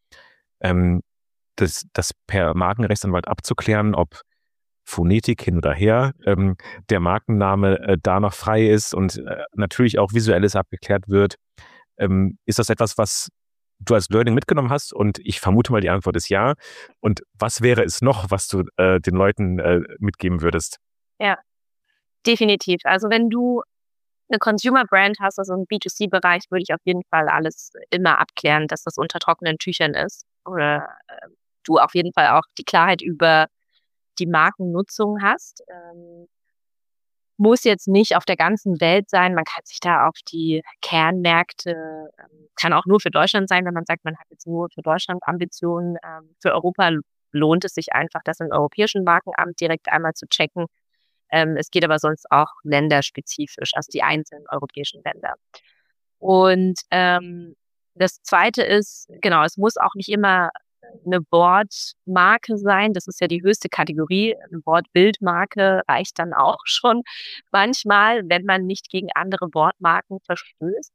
das per Markenrechtsanwalt abzuklären, ob Phonetik hin oder her, der Markenname da noch frei ist und natürlich auch Visuelles abgeklärt wird. Ist das etwas, was du als Learning mitgenommen hast? Und ich vermute mal, die Antwort ist ja. Und was wäre es noch, was du den Leuten mitgeben würdest? Ja, definitiv. Also wenn du eine Consumer-Brand hast, also im B2C-Bereich, würde ich auf jeden Fall alles immer abklären, dass das unter trockenen Tüchern ist. Oder du auf jeden Fall auch die Klarheit über die Markennutzung hast. Muss jetzt nicht auf der ganzen Welt sein. Man kann sich da auf die Kernmärkte, kann auch nur für Deutschland sein, wenn man sagt, man hat jetzt nur für Deutschland Ambitionen. Für Europa lohnt es sich einfach, das im Europäischen Markenamt direkt einmal zu checken. Es geht aber sonst auch länderspezifisch, also die einzelnen europäischen Länder. Und das Zweite ist, genau, es muss auch nicht immer eine Wortmarke sein. Das ist ja die höchste Kategorie. Eine Wortbildmarke reicht dann auch schon manchmal, wenn man nicht gegen andere Wortmarken verstößt.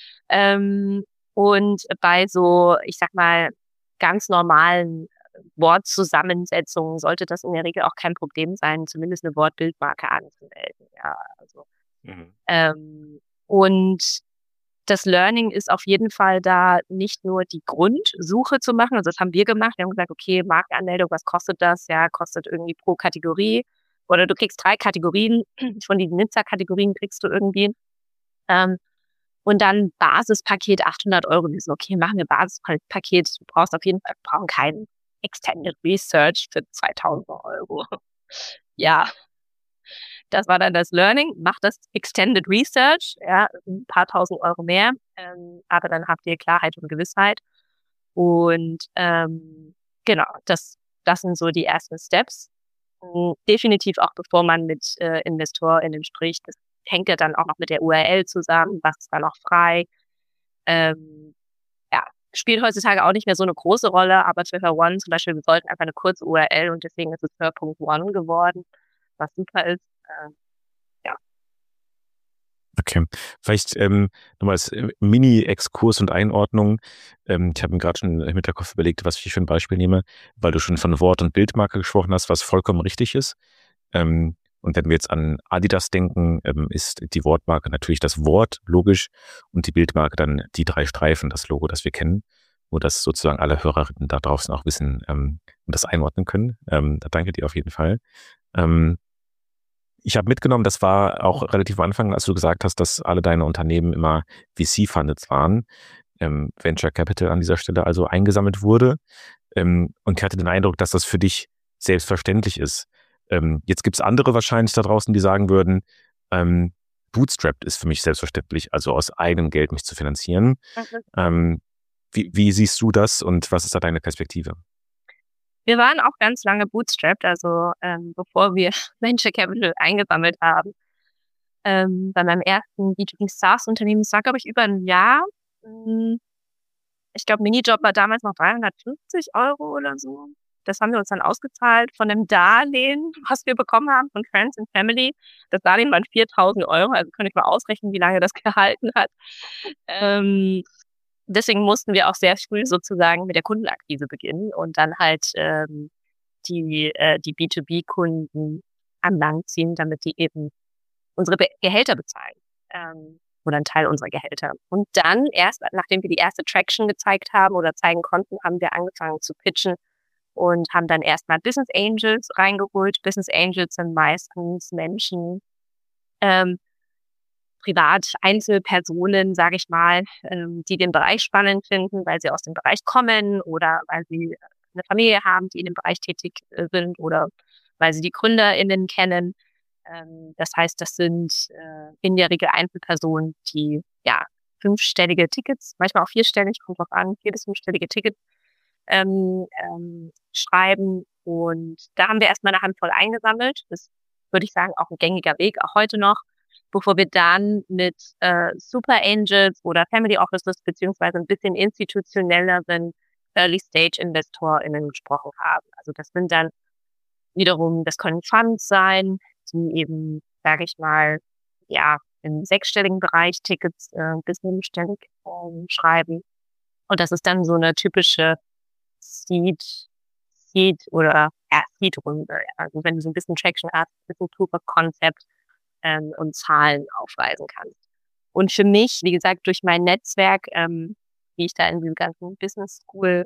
Und bei so, ich sag mal, ganz normalen Wortzusammensetzungen sollte das in der Regel auch kein Problem sein, zumindest eine Wortbildmarke anzumelden. Ja, also. Und das Learning ist auf jeden Fall da, nicht nur die Grundsuche zu machen. Also das haben wir gemacht. Wir haben gesagt, okay, Markenanmeldung, was kostet das? Ja, kostet irgendwie pro Kategorie. Oder du kriegst 3 Kategorien. Von diesen Nizza-Kategorien kriegst du irgendwie. Und dann Basispaket 800 €. Wir so, okay, machen wir Basispaket. Du brauchst auf jeden Fall, wir brauchen kein Extended Research für 2000 €. Ja, das war dann das Learning. Macht das Extended Research, ja, ein paar tausend € mehr, aber dann habt ihr Klarheit und Gewissheit. Und genau, das sind so die ersten Steps. Definitiv auch, bevor man mit InvestorInnen spricht. Das hängt ja dann auch noch mit der URL zusammen, was ist da noch frei. Ja, spielt heutzutage auch nicht mehr so eine große Rolle, aber für Her1 zum Beispiel, wir wollten einfach eine kurze URL und deswegen ist es Her.one geworden, was super ist. Ja. Okay, vielleicht nochmal als Mini-Exkurs und Einordnung. Ich habe mir gerade schon im Hinterkopf überlegt, was ich für ein Beispiel nehme, weil du schon von Wort- und Bildmarke gesprochen hast, was vollkommen richtig ist. Und wenn wir jetzt an Adidas denken, ist die Wortmarke natürlich das Wort, logisch, und die Bildmarke dann die 3 Streifen, das Logo, das wir kennen, wo das sozusagen alle Hörerinnen da draußen auch wissen und das einordnen können. Da danke dir auf jeden Fall. Ich habe mitgenommen, das war auch relativ am Anfang, als du gesagt hast, dass alle deine Unternehmen immer VC-funded waren, Venture Capital an dieser Stelle also eingesammelt wurde. Und ich hatte den Eindruck, dass das für dich selbstverständlich ist. Jetzt gibt es andere wahrscheinlich da draußen, die sagen würden, Bootstrapped ist für mich selbstverständlich, also aus eigenem Geld mich zu finanzieren. Wie siehst du das und was ist da deine Perspektive? Wir waren auch ganz lange bootstrapped, also bevor wir Venture Capital eingesammelt haben. Bei meinem ersten B2B SaaS-Unternehmen, das war, glaube ich, über ein Jahr. Ich glaube, Minijob war damals noch 350 € oder so. Das haben wir uns dann ausgezahlt von einem Darlehen, was wir bekommen haben von Friends and Family. Das Darlehen waren 4.000 €, also könnt ihr mal ausrechnen, wie lange das gehalten hat. Deswegen mussten wir auch sehr früh sozusagen mit der Kundenakquise beginnen und dann halt die B2B-Kunden an Land ziehen, damit die eben unsere Gehälter bezahlen oder einen Teil unserer Gehälter. Und dann erst, nachdem wir die erste Traction gezeigt haben oder zeigen konnten, haben wir angefangen zu pitchen und haben dann erstmal Business Angels reingeholt. Business Angels sind meistens Menschen, Privat-Einzelpersonen, sage ich mal, die den Bereich spannend finden, weil sie aus dem Bereich kommen oder weil sie eine Familie haben, die in dem Bereich tätig sind oder weil sie die GründerInnen kennen. Das heißt, das sind in der Regel Einzelpersonen, die ja 5-stellige Tickets, manchmal auch 4-stellig, kommt drauf an, 4- bis 5-stellige Tickets schreiben. Und da haben wir erstmal eine Handvoll eingesammelt. Das würde ich sagen, auch ein gängiger Weg, auch heute noch, bevor wir dann mit Super Angels oder Family Offices beziehungsweise ein bisschen institutionelleren Early-Stage-InvestorInnen gesprochen haben. Also das sind dann wiederum, das können Funds sein, die eben, sage ich mal, ja, im 6-stelligen Bereich Tickets bis 7-stellig schreiben. Und das ist dann so eine typische Seed oder Seed-Runde. Also wenn du so ein bisschen Traction hast, ein bisschen Proof of Concept und Zahlen aufweisen kannst. Und für mich, wie gesagt, durch mein Netzwerk, wie ich da in diesem ganzen Business School,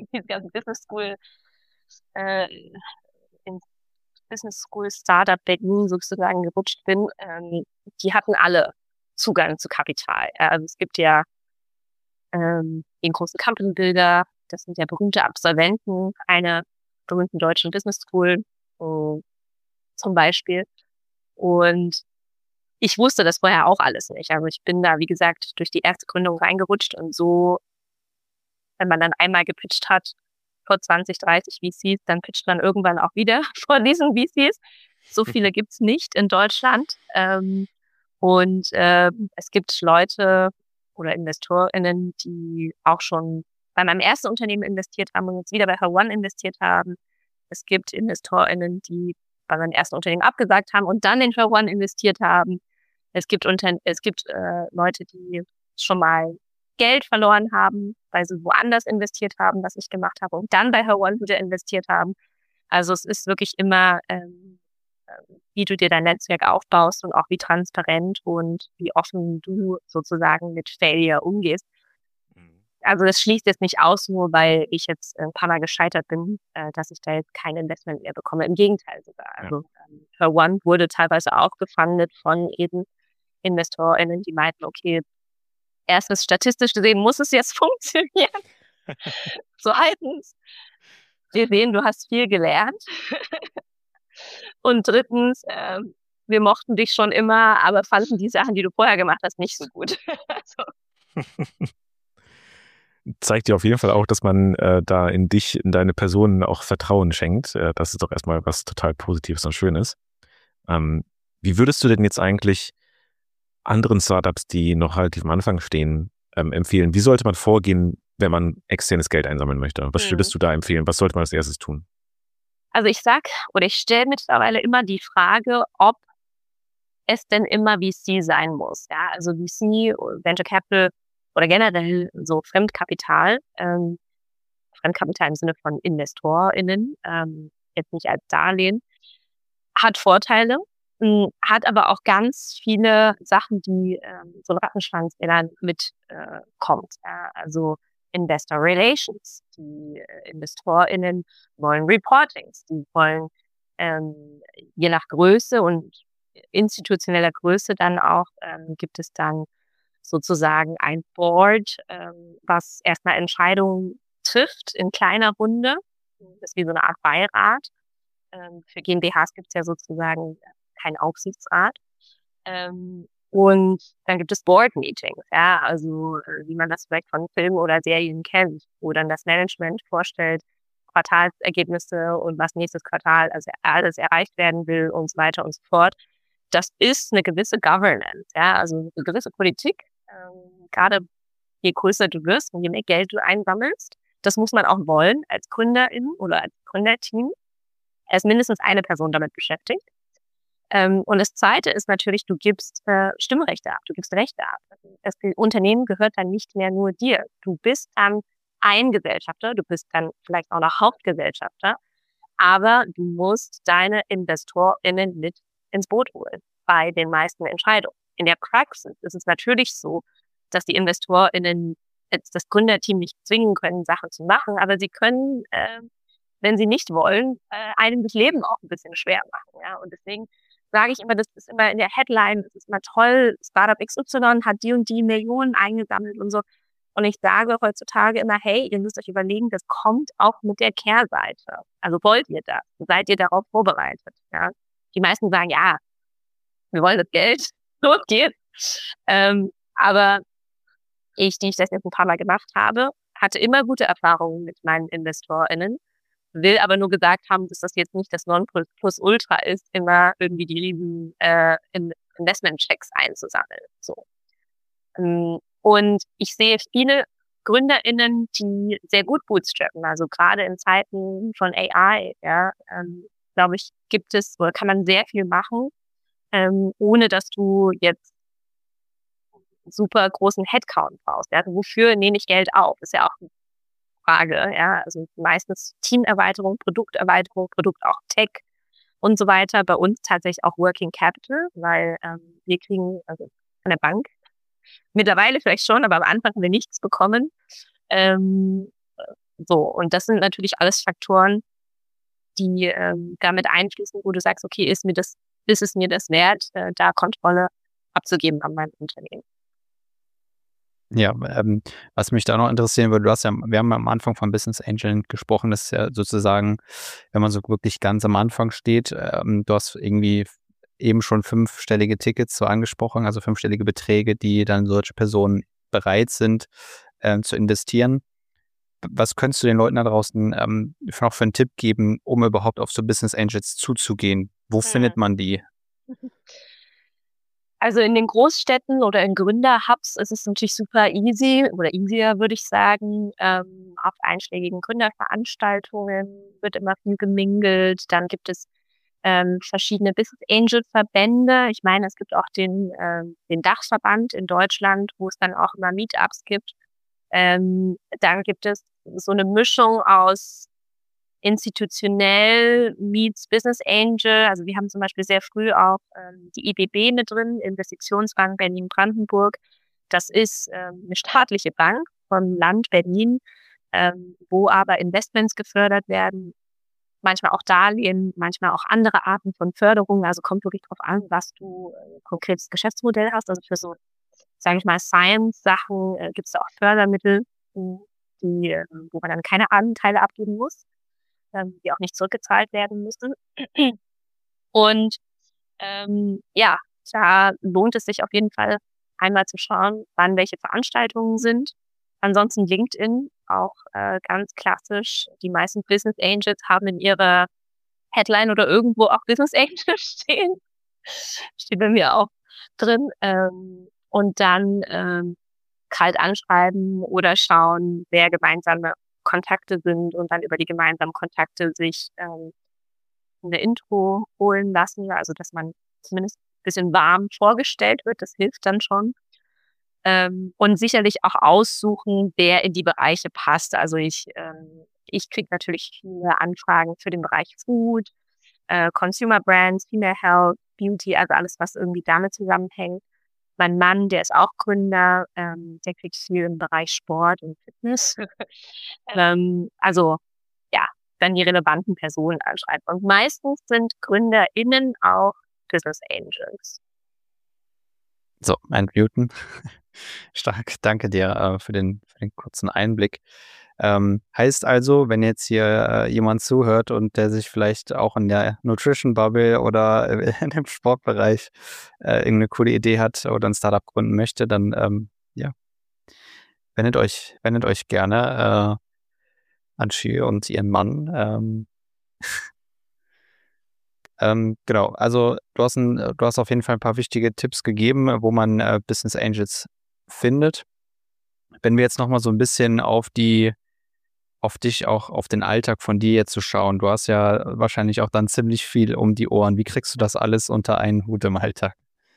in Business School Startup Berlin sozusagen gerutscht bin, die hatten alle Zugang zu Kapital. Also es gibt ja den großen Company Builder, das sind ja berühmte Absolventen einer berühmten deutschen Business School zum Beispiel. Und ich wusste das vorher auch alles nicht. Also ich bin da, wie gesagt, durch die erste Gründung reingerutscht und so, wenn man dann einmal gepitcht hat vor 20, 30 VCs, dann pitcht man irgendwann auch wieder vor diesen VCs. So viele gibt's nicht in Deutschland. Und es gibt Leute oder InvestorInnen, die auch schon bei meinem ersten Unternehmen investiert haben und jetzt wieder bei Her1 investiert haben. Es gibt InvestorInnen, die bei meinem ersten Unternehmen abgesagt haben und dann in Her1 investiert haben. Es gibt Leute, die schon mal Geld verloren haben, weil sie woanders investiert haben, was ich gemacht habe, und dann bei Her1 wieder investiert haben. Also es ist wirklich immer, wie du dir dein Netzwerk aufbaust und auch wie transparent und wie offen du sozusagen mit Failure umgehst. Also das schließt jetzt nicht aus, nur weil ich jetzt ein paar Mal gescheitert bin, dass ich da jetzt kein Investment mehr bekomme. Im Gegenteil sogar. Also Her1 wurde teilweise auch gefundet von eben InvestorInnen, die meinten, okay, erstens statistisch gesehen muss es jetzt funktionieren. Zweitens, wir sehen, du hast viel gelernt. Und drittens, wir mochten dich schon immer, aber fanden die Sachen, die du vorher gemacht hast, nicht so gut. Zeigt dir auf jeden Fall auch, dass man da in dich, in deine Person auch Vertrauen schenkt. Das ist doch erstmal was total Positives und Schönes. Wie würdest du denn jetzt eigentlich anderen Startups, die noch relativ am Anfang stehen, empfehlen? Wie sollte man vorgehen, wenn man externes Geld einsammeln möchte? Was würdest du da empfehlen? Was sollte man als erstes tun? Also ich stelle mittlerweile immer die Frage, ob es denn immer VC sein muss. Ja, also VC, Venture Capital oder generell so Fremdkapital im Sinne von InvestorInnen, jetzt nicht als Darlehen, hat Vorteile, hat aber auch ganz viele Sachen, die so ein Rattenschwanz, der dann kommt. Also Investor Relations, die InvestorInnen wollen Reportings, die wollen je nach Größe und institutioneller Größe dann auch, gibt es dann sozusagen ein Board, was erstmal Entscheidungen trifft in kleiner Runde. Das ist wie so eine Art Beirat. Für GmbHs gibt es ja sozusagen keinen Aufsichtsrat. Und dann gibt es Board-Meetings, ja, also wie man das vielleicht von Filmen oder Serien kennt, wo dann das Management vorstellt, Quartalsergebnisse und was nächstes Quartal also alles erreicht werden will und so weiter und so fort. Das ist eine gewisse Governance, ja, also eine gewisse Politik, gerade je größer du wirst und je mehr Geld du einsammelst. Das muss man auch wollen als Gründerin oder als Gründerteam. Er ist mindestens eine Person damit beschäftigt. Und das Zweite ist natürlich, du gibst Stimmrechte ab, du gibst Rechte ab. Das Unternehmen gehört dann nicht mehr nur dir. Du bist dann ein Gesellschafter, du bist dann vielleicht auch noch Hauptgesellschafter, aber du musst deine InvestorInnen mit ins Boot holen bei den meisten Entscheidungen. In der Praxis ist es natürlich so, dass die InvestorInnen jetzt das Gründerteam nicht zwingen können, Sachen zu machen, aber sie können, wenn sie nicht wollen, einem das Leben auch ein bisschen schwer machen. Ja? Und deswegen sage ich immer, das ist immer in der Headline, das ist immer toll, Startup XY hat die und die Millionen eingesammelt und so. Und ich sage heutzutage immer, hey, ihr müsst euch überlegen, das kommt auch mit der Kehrseite. Also wollt ihr das? Seid ihr darauf vorbereitet? Ja? Die meisten sagen, ja, wir wollen das Geld, los geht's. Aber die ich das jetzt ein paar Mal gemacht habe, hatte immer gute Erfahrungen mit meinen InvestorInnen, will aber nur gesagt haben, dass das jetzt nicht das Nonplusultra ist, immer irgendwie die riesen Investmentchecks einzusammeln. So. Und ich sehe viele GründerInnen, die sehr gut bootstrappen, also gerade in Zeiten von AI, ja, glaube ich, gibt es oder kann man sehr viel machen, ohne dass du jetzt super großen Headcount brauchst. Ja? Also wofür nehme ich Geld auf? Ist ja auch eine Frage. Ja? Also meistens Teamerweiterung, Produkt auch Tech und so weiter. Bei uns tatsächlich auch Working Capital, weil wir kriegen also von der Bank mittlerweile vielleicht schon, aber am Anfang haben wir nichts bekommen. So, und das sind natürlich alles Faktoren, die damit einfließen, wo du sagst, okay, ist es mir das wert, da Kontrolle abzugeben an meinem Unternehmen. Ja, was mich da noch interessieren würde, wir haben am Anfang von Business Angeln gesprochen, das ist ja sozusagen, wenn man so wirklich ganz am Anfang steht, du hast irgendwie eben schon 5-stellige Tickets so angesprochen, also 5-stellige Beträge, die dann solche Personen bereit sind zu investieren. Was könntest du den Leuten da draußen noch für einen Tipp geben, um überhaupt auf so Business Angels zuzugehen? Wo findet man die? Also in den Großstädten oder in Gründerhubs ist es natürlich super easy oder easier, würde ich sagen. Auf einschlägigen Gründerveranstaltungen wird immer viel gemingelt. Dann gibt es verschiedene Business Angel Verbände. Ich meine, es gibt auch den Dachverband in Deutschland, wo es dann auch immer Meetups gibt. Dann gibt es so eine Mischung aus institutionell meets Business Angel. Also wir haben zum Beispiel sehr früh auch die IBB mit drin, Investitionsbank Berlin-Brandenburg. Das ist eine staatliche Bank vom Land Berlin, wo aber Investments gefördert werden, manchmal auch Darlehen, manchmal auch andere Arten von Förderung. Also kommt wirklich drauf an, was du konkretes Geschäftsmodell hast. Also für so, sage ich mal, Science-Sachen gibt es auch Fördermittel, wo man dann keine Anteile abgeben muss, die auch nicht zurückgezahlt werden müssen. Und ja, da lohnt es sich auf jeden Fall einmal zu schauen, wann welche Veranstaltungen sind. Ansonsten LinkedIn, auch ganz klassisch. Die meisten Business Angels haben in ihrer Headline oder irgendwo auch Business Angel stehen. Steht bei mir auch drin. Und dann kalt anschreiben oder schauen, wer gemeinsame Kontakte sind und dann über die gemeinsamen Kontakte sich eine Intro holen lassen, also dass man zumindest ein bisschen warm vorgestellt wird, das hilft dann schon. Und sicherlich auch aussuchen, wer in die Bereiche passt. Also ich kriege natürlich viele Anfragen für den Bereich Food, Consumer Brands, Female Health, Beauty, also alles, was irgendwie damit zusammenhängt. Mein Mann, der ist auch Gründer, der kriegt viel im Bereich Sport und Fitness. Also ja, dann die relevanten Personen anschreiben. Und meistens sind GründerInnen auch Business Angels. So, entmuten. Stark, danke dir für den kurzen Einblick. Heißt also, wenn jetzt hier jemand zuhört und der sich vielleicht auch in der Nutrition Bubble oder in dem Sportbereich irgendeine coole Idee hat oder ein Startup gründen möchte, dann ja, wendet euch gerne an Xu und ihren Mann. Genau, also du hast auf jeden Fall ein paar wichtige Tipps gegeben, wo man Business Angels findet. Wenn wir jetzt nochmal so ein bisschen auf dich auch, auf den Alltag von dir jetzt zu schauen. Du hast ja wahrscheinlich auch dann ziemlich viel um die Ohren. Wie kriegst du das alles unter einen Hut im Alltag?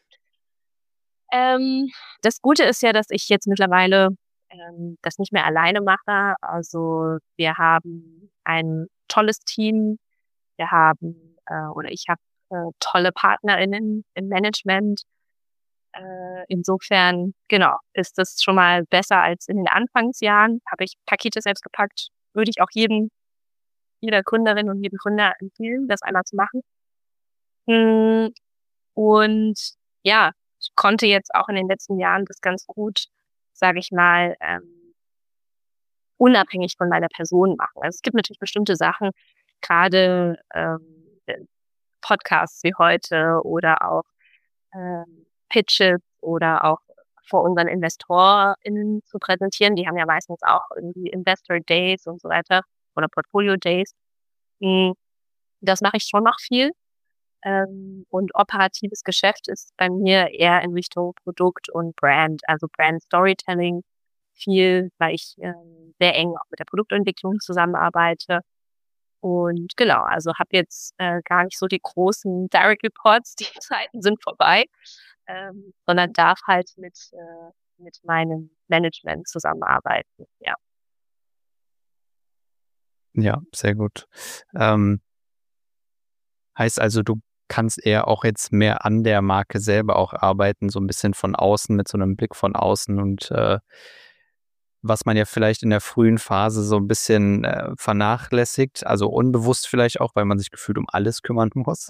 Das Gute ist ja, dass ich jetzt mittlerweile das nicht mehr alleine mache. Also wir haben ein tolles Team. Wir haben ich habe tolle PartnerInnen im Management. Insofern, genau, ist das schon mal besser als in den Anfangsjahren. Habe ich Pakete selbst gepackt, würde ich auch jeder Gründerin und jedem Gründer empfehlen, das einmal zu machen. Und ja, ich konnte jetzt auch in den letzten Jahren das ganz gut, sage ich mal, unabhängig von meiner Person machen. Also es gibt natürlich bestimmte Sachen, gerade Podcasts wie heute oder auch Pitches oder auch vor unseren InvestorInnen zu präsentieren. Die haben ja meistens auch irgendwie Investor Days und so weiter oder Portfolio Days. Das mache ich schon noch viel. Und operatives Geschäft ist bei mir eher in Richtung Produkt und Brand, also Brand Storytelling viel, weil ich sehr eng auch mit der Produktentwicklung zusammenarbeite. Und genau, also habe jetzt gar nicht so die großen Direct Reports, die Zeiten sind vorbei, sondern darf halt mit meinem Management zusammenarbeiten, ja. Ja, sehr gut. Heißt also, du kannst eher auch jetzt mehr an der Marke selber auch arbeiten, so ein bisschen von außen, mit so einem Blick von außen und was man ja vielleicht in der frühen Phase so ein bisschen vernachlässigt, also unbewusst vielleicht auch, weil man sich gefühlt um alles kümmern muss.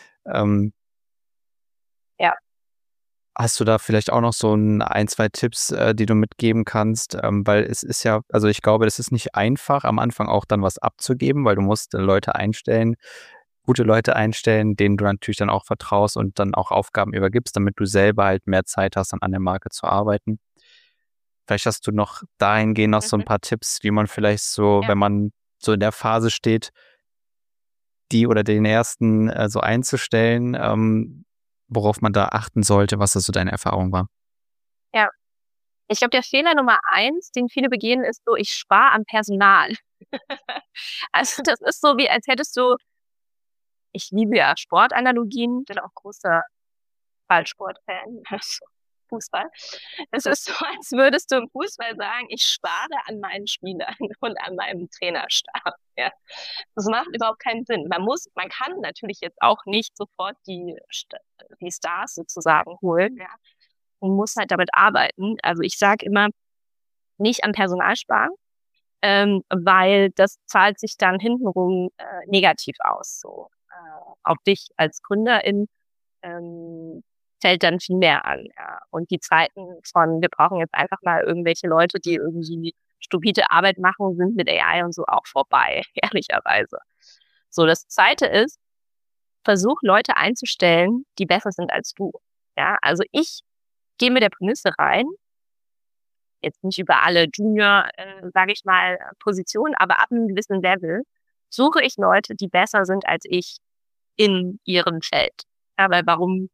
Ja. Hast du da vielleicht auch noch so ein, zwei Tipps, die du mitgeben kannst? Weil es ist ja, also ich glaube, das ist nicht einfach, am Anfang auch dann was abzugeben, weil du musst Leute einstellen, gute Leute einstellen, denen du natürlich dann auch vertraust und dann auch Aufgaben übergibst, damit du selber halt mehr Zeit hast, dann an der Marke zu arbeiten. Vielleicht hast du noch dahingehend noch so ein paar Tipps, wie man vielleicht so, wenn man so in der Phase steht, die oder den ersten so einzustellen, worauf man da achten sollte, was das so deine Erfahrung war. Ja, ich glaube, der Fehler Nummer 1, den viele begehen, ist so, ich spare am Personal. Also das ist so, wie als hättest du, ich liebe ja Sportanalogien, bin auch großer Ballsport-Fan, also Fußball. Es ist so, als würdest du im Fußball sagen, ich spare an meinen Spielern und an meinem Trainerstab. Ja. Das macht überhaupt keinen Sinn. Man kann natürlich jetzt auch nicht sofort die Stars sozusagen holen, ja, und muss halt damit arbeiten. Also ich sage immer, nicht am Personal sparen, weil das zahlt sich dann hintenrum negativ aus. So auf dich als Gründerin fällt dann viel mehr an. Ja. Und die Zeiten von, wir brauchen jetzt einfach mal irgendwelche Leute, die irgendwie stupide Arbeit machen, sind mit AI und so auch vorbei, ehrlicherweise. So, das Zweite ist, versuch Leute einzustellen, die besser sind als du. Ja, also ich gehe mit der Prämisse rein, jetzt nicht über alle Junior, sage ich mal, Positionen, aber ab einem gewissen Level suche ich Leute, die besser sind als ich in ihrem Feld. Ja, weil warum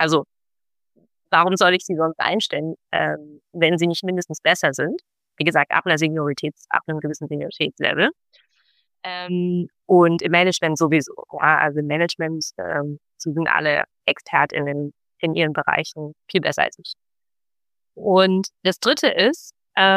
soll ich sie sonst einstellen, wenn sie nicht mindestens besser sind? Wie gesagt, ab einem gewissen Senioritätslevel. Und im Management sowieso. Ja, also im Management sind alle ExpertInnen in ihren Bereichen viel besser als ich. Und das Dritte ist,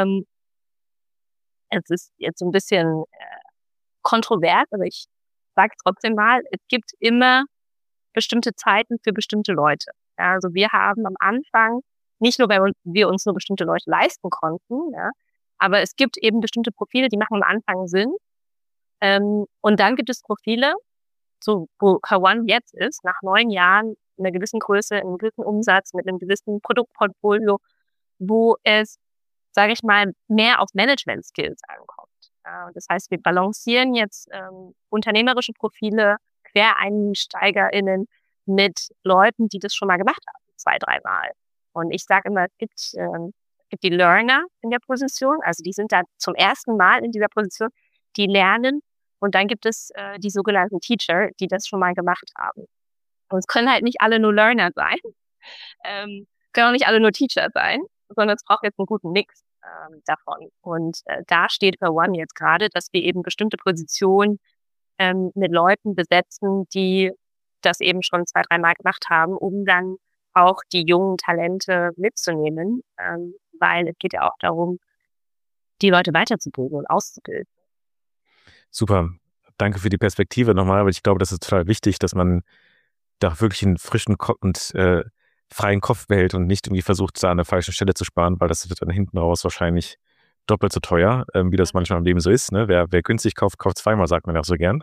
es ist jetzt so ein bisschen kontrovers, aber ich sage es trotzdem mal, es gibt immer bestimmte Zeiten für bestimmte Leute. Ja, also wir haben am Anfang, nicht nur, weil wir uns nur bestimmte Leute leisten konnten, ja, aber es gibt eben bestimmte Profile, die machen am Anfang Sinn. Und dann gibt es Profile, so wo K1 jetzt ist, nach 9 Jahren, einer gewissen Größe, einem gewissen Umsatz, mit einem gewissen Produktportfolio, wo es, sage ich mal, mehr auf Management-Skills ankommt. Ja, und das heißt, wir balancieren jetzt unternehmerische Profile, QuereinsteigerInnen mit Leuten, die das schon mal gemacht haben, 2, 3 Mal. Und ich sage immer, es gibt die Learner in der Position, also die sind da zum ersten Mal in dieser Position, die lernen. Und dann gibt es die sogenannten Teacher, die das schon mal gemacht haben. Und es können halt nicht alle nur Learner sein, können auch nicht alle nur Teacher sein, sondern es braucht jetzt einen guten Mix davon. Und da steht K1 jetzt gerade, dass wir eben bestimmte Positionen mit Leuten besetzen, die das eben schon 2, 3 Mal gemacht haben, um dann auch die jungen Talente mitzunehmen, weil es geht ja auch darum, die Leute weiterzubilden und auszubilden. Super. Danke für die Perspektive nochmal, weil ich glaube, das ist total wichtig, dass man da wirklich einen frischen und freien Kopf behält und nicht irgendwie versucht, da an der falschen Stelle zu sparen, weil das wird dann hinten raus wahrscheinlich doppelt so teuer, wie das manchmal im Leben so ist. Ne? Wer günstig kauft, kauft zweimal, sagt man ja auch so gern.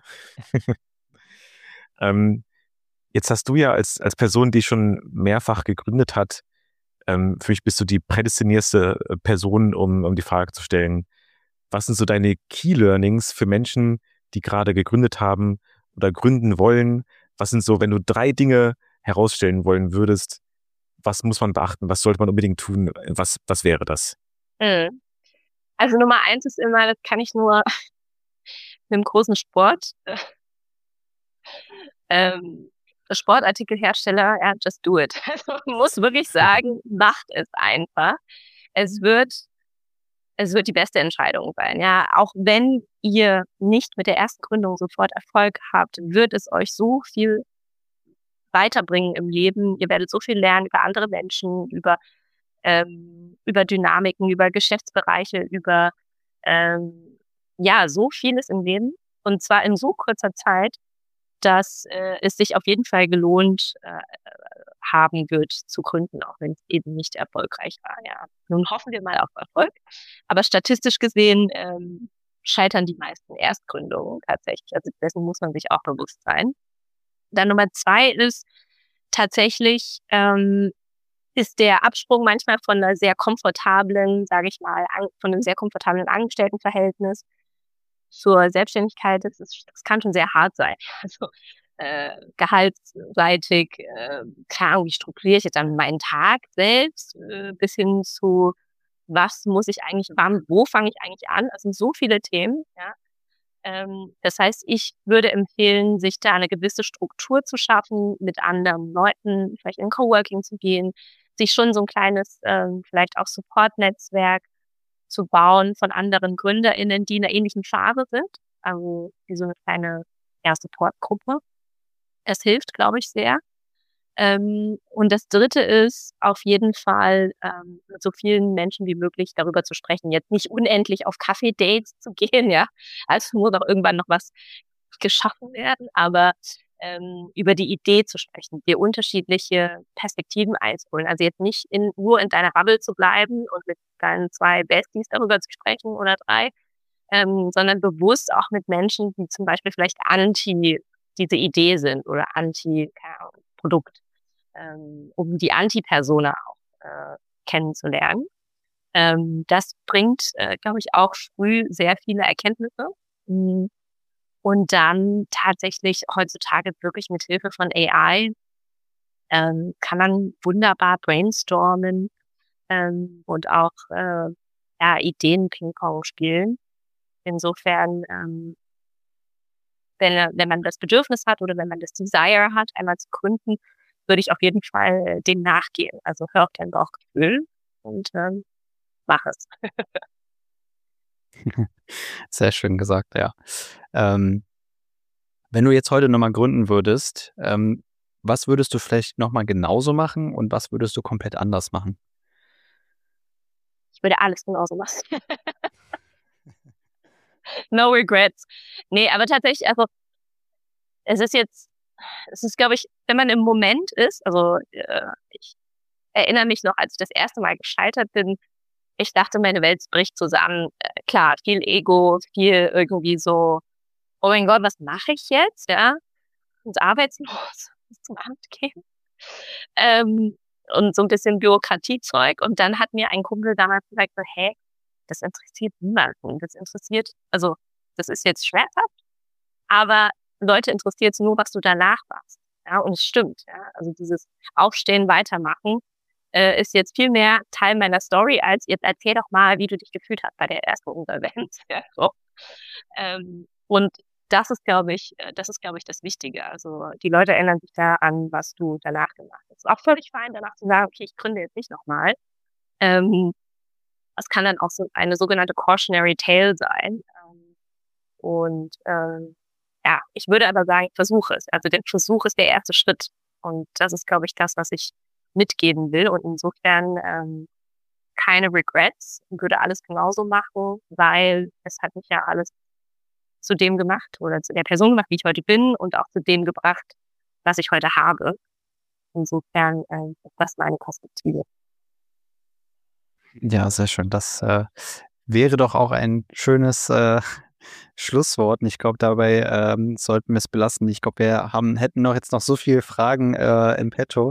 Jetzt hast du ja als Person, die schon mehrfach gegründet hat, für mich bist du die prädestinierste Person, um die Frage zu stellen, was sind so deine Key Learnings für Menschen, die gerade gegründet haben oder gründen wollen? Was sind so, wenn du 3 Dinge herausstellen wollen würdest, was muss man beachten? Was sollte man unbedingt tun? Was wäre das? Also Nummer 1 ist immer, das kann ich nur mit einem großen Sport. Sportartikelhersteller, ja, just do it. Also man muss wirklich sagen, macht es einfach. Es wird die beste Entscheidung sein. Ja, auch wenn ihr nicht mit der ersten Gründung sofort Erfolg habt, wird es euch so viel weiterbringen im Leben. Ihr werdet so viel lernen über andere Menschen, über Dynamiken, über Geschäftsbereiche, über so vieles im Leben. Und zwar in so kurzer Zeit, dass es sich auf jeden Fall gelohnt haben wird zu gründen, auch wenn es eben nicht erfolgreich war. Ja. Nun hoffen wir mal auf Erfolg. Aber statistisch gesehen scheitern die meisten Erstgründungen tatsächlich. Also dessen muss man sich auch bewusst sein. Dann Nummer 2 ist tatsächlich, ist der Absprung manchmal von einer sehr komfortablen, sage ich mal, von einem sehr komfortablen Angestelltenverhältnis zur Selbstständigkeit. Das kann schon sehr hart sein. Also gehaltsseitig, keine Ahnung, wie strukturiere ich jetzt dann meinen Tag selbst, bis hin zu, was muss ich eigentlich, wo fange ich eigentlich an? Es sind so viele Themen, ja. Das heißt, ich würde empfehlen, sich da eine gewisse Struktur zu schaffen, mit anderen Leuten vielleicht in Coworking zu gehen, sich schon so ein kleines, vielleicht auch Support-Netzwerk zu bauen von anderen GründerInnen, die in einer ähnlichen Phase sind, also wie so eine kleine Support-Gruppe. Es hilft, glaube ich, sehr. Und das Dritte ist auf jeden Fall, mit so vielen Menschen wie möglich darüber zu sprechen. Jetzt nicht unendlich auf Kaffee-Dates zu gehen, ja. Also muss auch irgendwann noch was geschaffen werden, aber über die Idee zu sprechen, dir unterschiedliche Perspektiven einzuholen. Also jetzt nicht nur in deiner Bubble zu bleiben und mit deinen 2 Besties darüber zu sprechen oder 3, sondern bewusst auch mit Menschen, die zum Beispiel vielleicht anti diese Idee sind oder anti-Produkt, um die Anti-Persona auch kennenzulernen. Das bringt, glaube ich, auch früh sehr viele Erkenntnisse. Und dann tatsächlich heutzutage wirklich mit Hilfe von AI kann man wunderbar brainstormen und auch Ideen-Ping-Pong spielen. Insofern, wenn man das Bedürfnis hat oder wenn man das Desire hat, einmal zu gründen, würde ich auf jeden Fall dem nachgehen. Also hör auf dein Bauchgefühl und mach es. Sehr schön gesagt, ja. Wenn du jetzt heute nochmal gründen würdest, was würdest du vielleicht nochmal genauso machen und was würdest du komplett anders machen? Ich würde alles genauso machen. No regrets. Nee, aber tatsächlich, also es ist, glaube ich, wenn man im Moment ist, also ich erinnere mich noch, als ich das erste Mal gescheitert bin, ich dachte, meine Welt bricht zusammen. Klar, viel Ego, viel irgendwie so, oh mein Gott, was mache ich jetzt? Ja, und arbeitslos zum Amt gehen. Und so ein bisschen Bürokratiezeug. Und dann hat mir ein Kumpel damals gesagt, so, hey, das interessiert niemanden. Also das ist jetzt schmerzhaft, aber Leute interessiert es nur, was du danach machst. Ja, und es stimmt. Ja, also dieses Aufstehen, weitermachen ist jetzt viel mehr Teil meiner Story, als jetzt erzähl doch mal, wie du dich gefühlt hast bei der ersten Insolvenz. Ja, so. Und das ist, glaube ich, das Wichtige. Also die Leute erinnern sich da an, was du danach gemacht hast. Auch völlig fein, danach zu sagen, okay, ich gründe jetzt nicht nochmal. Das kann dann auch so eine sogenannte Cautionary Tale sein. Ich würde aber sagen, versuche es. Also der Versuch ist der erste Schritt. Und das ist, glaube ich, das, was ich mitgeben will. Und insofern keine Regrets. Ich würde alles genauso machen, weil es hat mich ja alles zu dem gemacht oder zu der Person gemacht, wie ich heute bin und auch zu dem gebracht, was ich heute habe. Insofern ist das meine Perspektive. Ja, sehr schön. Das wäre doch auch ein schönes Schlusswort. Und ich glaube, dabei sollten wir es belassen. Ich glaube, wir hätten jetzt noch so viele Fragen im Petto.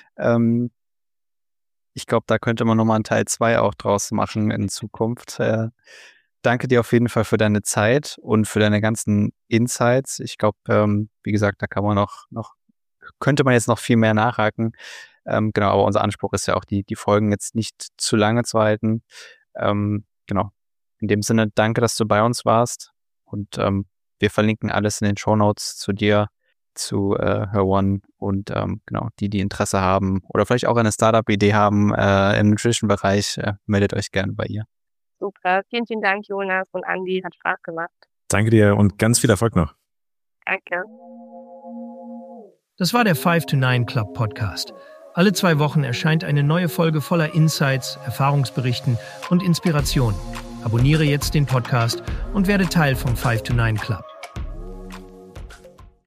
Ich glaube, da könnte man nochmal einen Teil 2 auch draus machen in Zukunft. Danke dir auf jeden Fall für deine Zeit und für deine ganzen Insights. Ich glaube, wie gesagt, da kann man könnte man jetzt noch viel mehr nachhaken. Genau, aber unser Anspruch ist ja auch, die Folgen jetzt nicht zu lange zu halten. Genau. In dem Sinne, danke, dass du bei uns warst. Und wir verlinken alles in den Shownotes zu dir, zu HerOne und genau, die Interesse haben oder vielleicht auch eine Startup-Idee haben im Nutrition-Bereich, meldet euch gerne bei ihr. Super. Vielen, vielen Dank, Jonas und Andi. Hat Spaß gemacht. Danke dir und ganz viel Erfolg noch. Danke. Das war der 5 to 9 Club Podcast. Alle 2 Wochen erscheint eine neue Folge voller Insights, Erfahrungsberichten und Inspiration. Abonniere jetzt den Podcast und werde Teil vom 5 to 9 Club.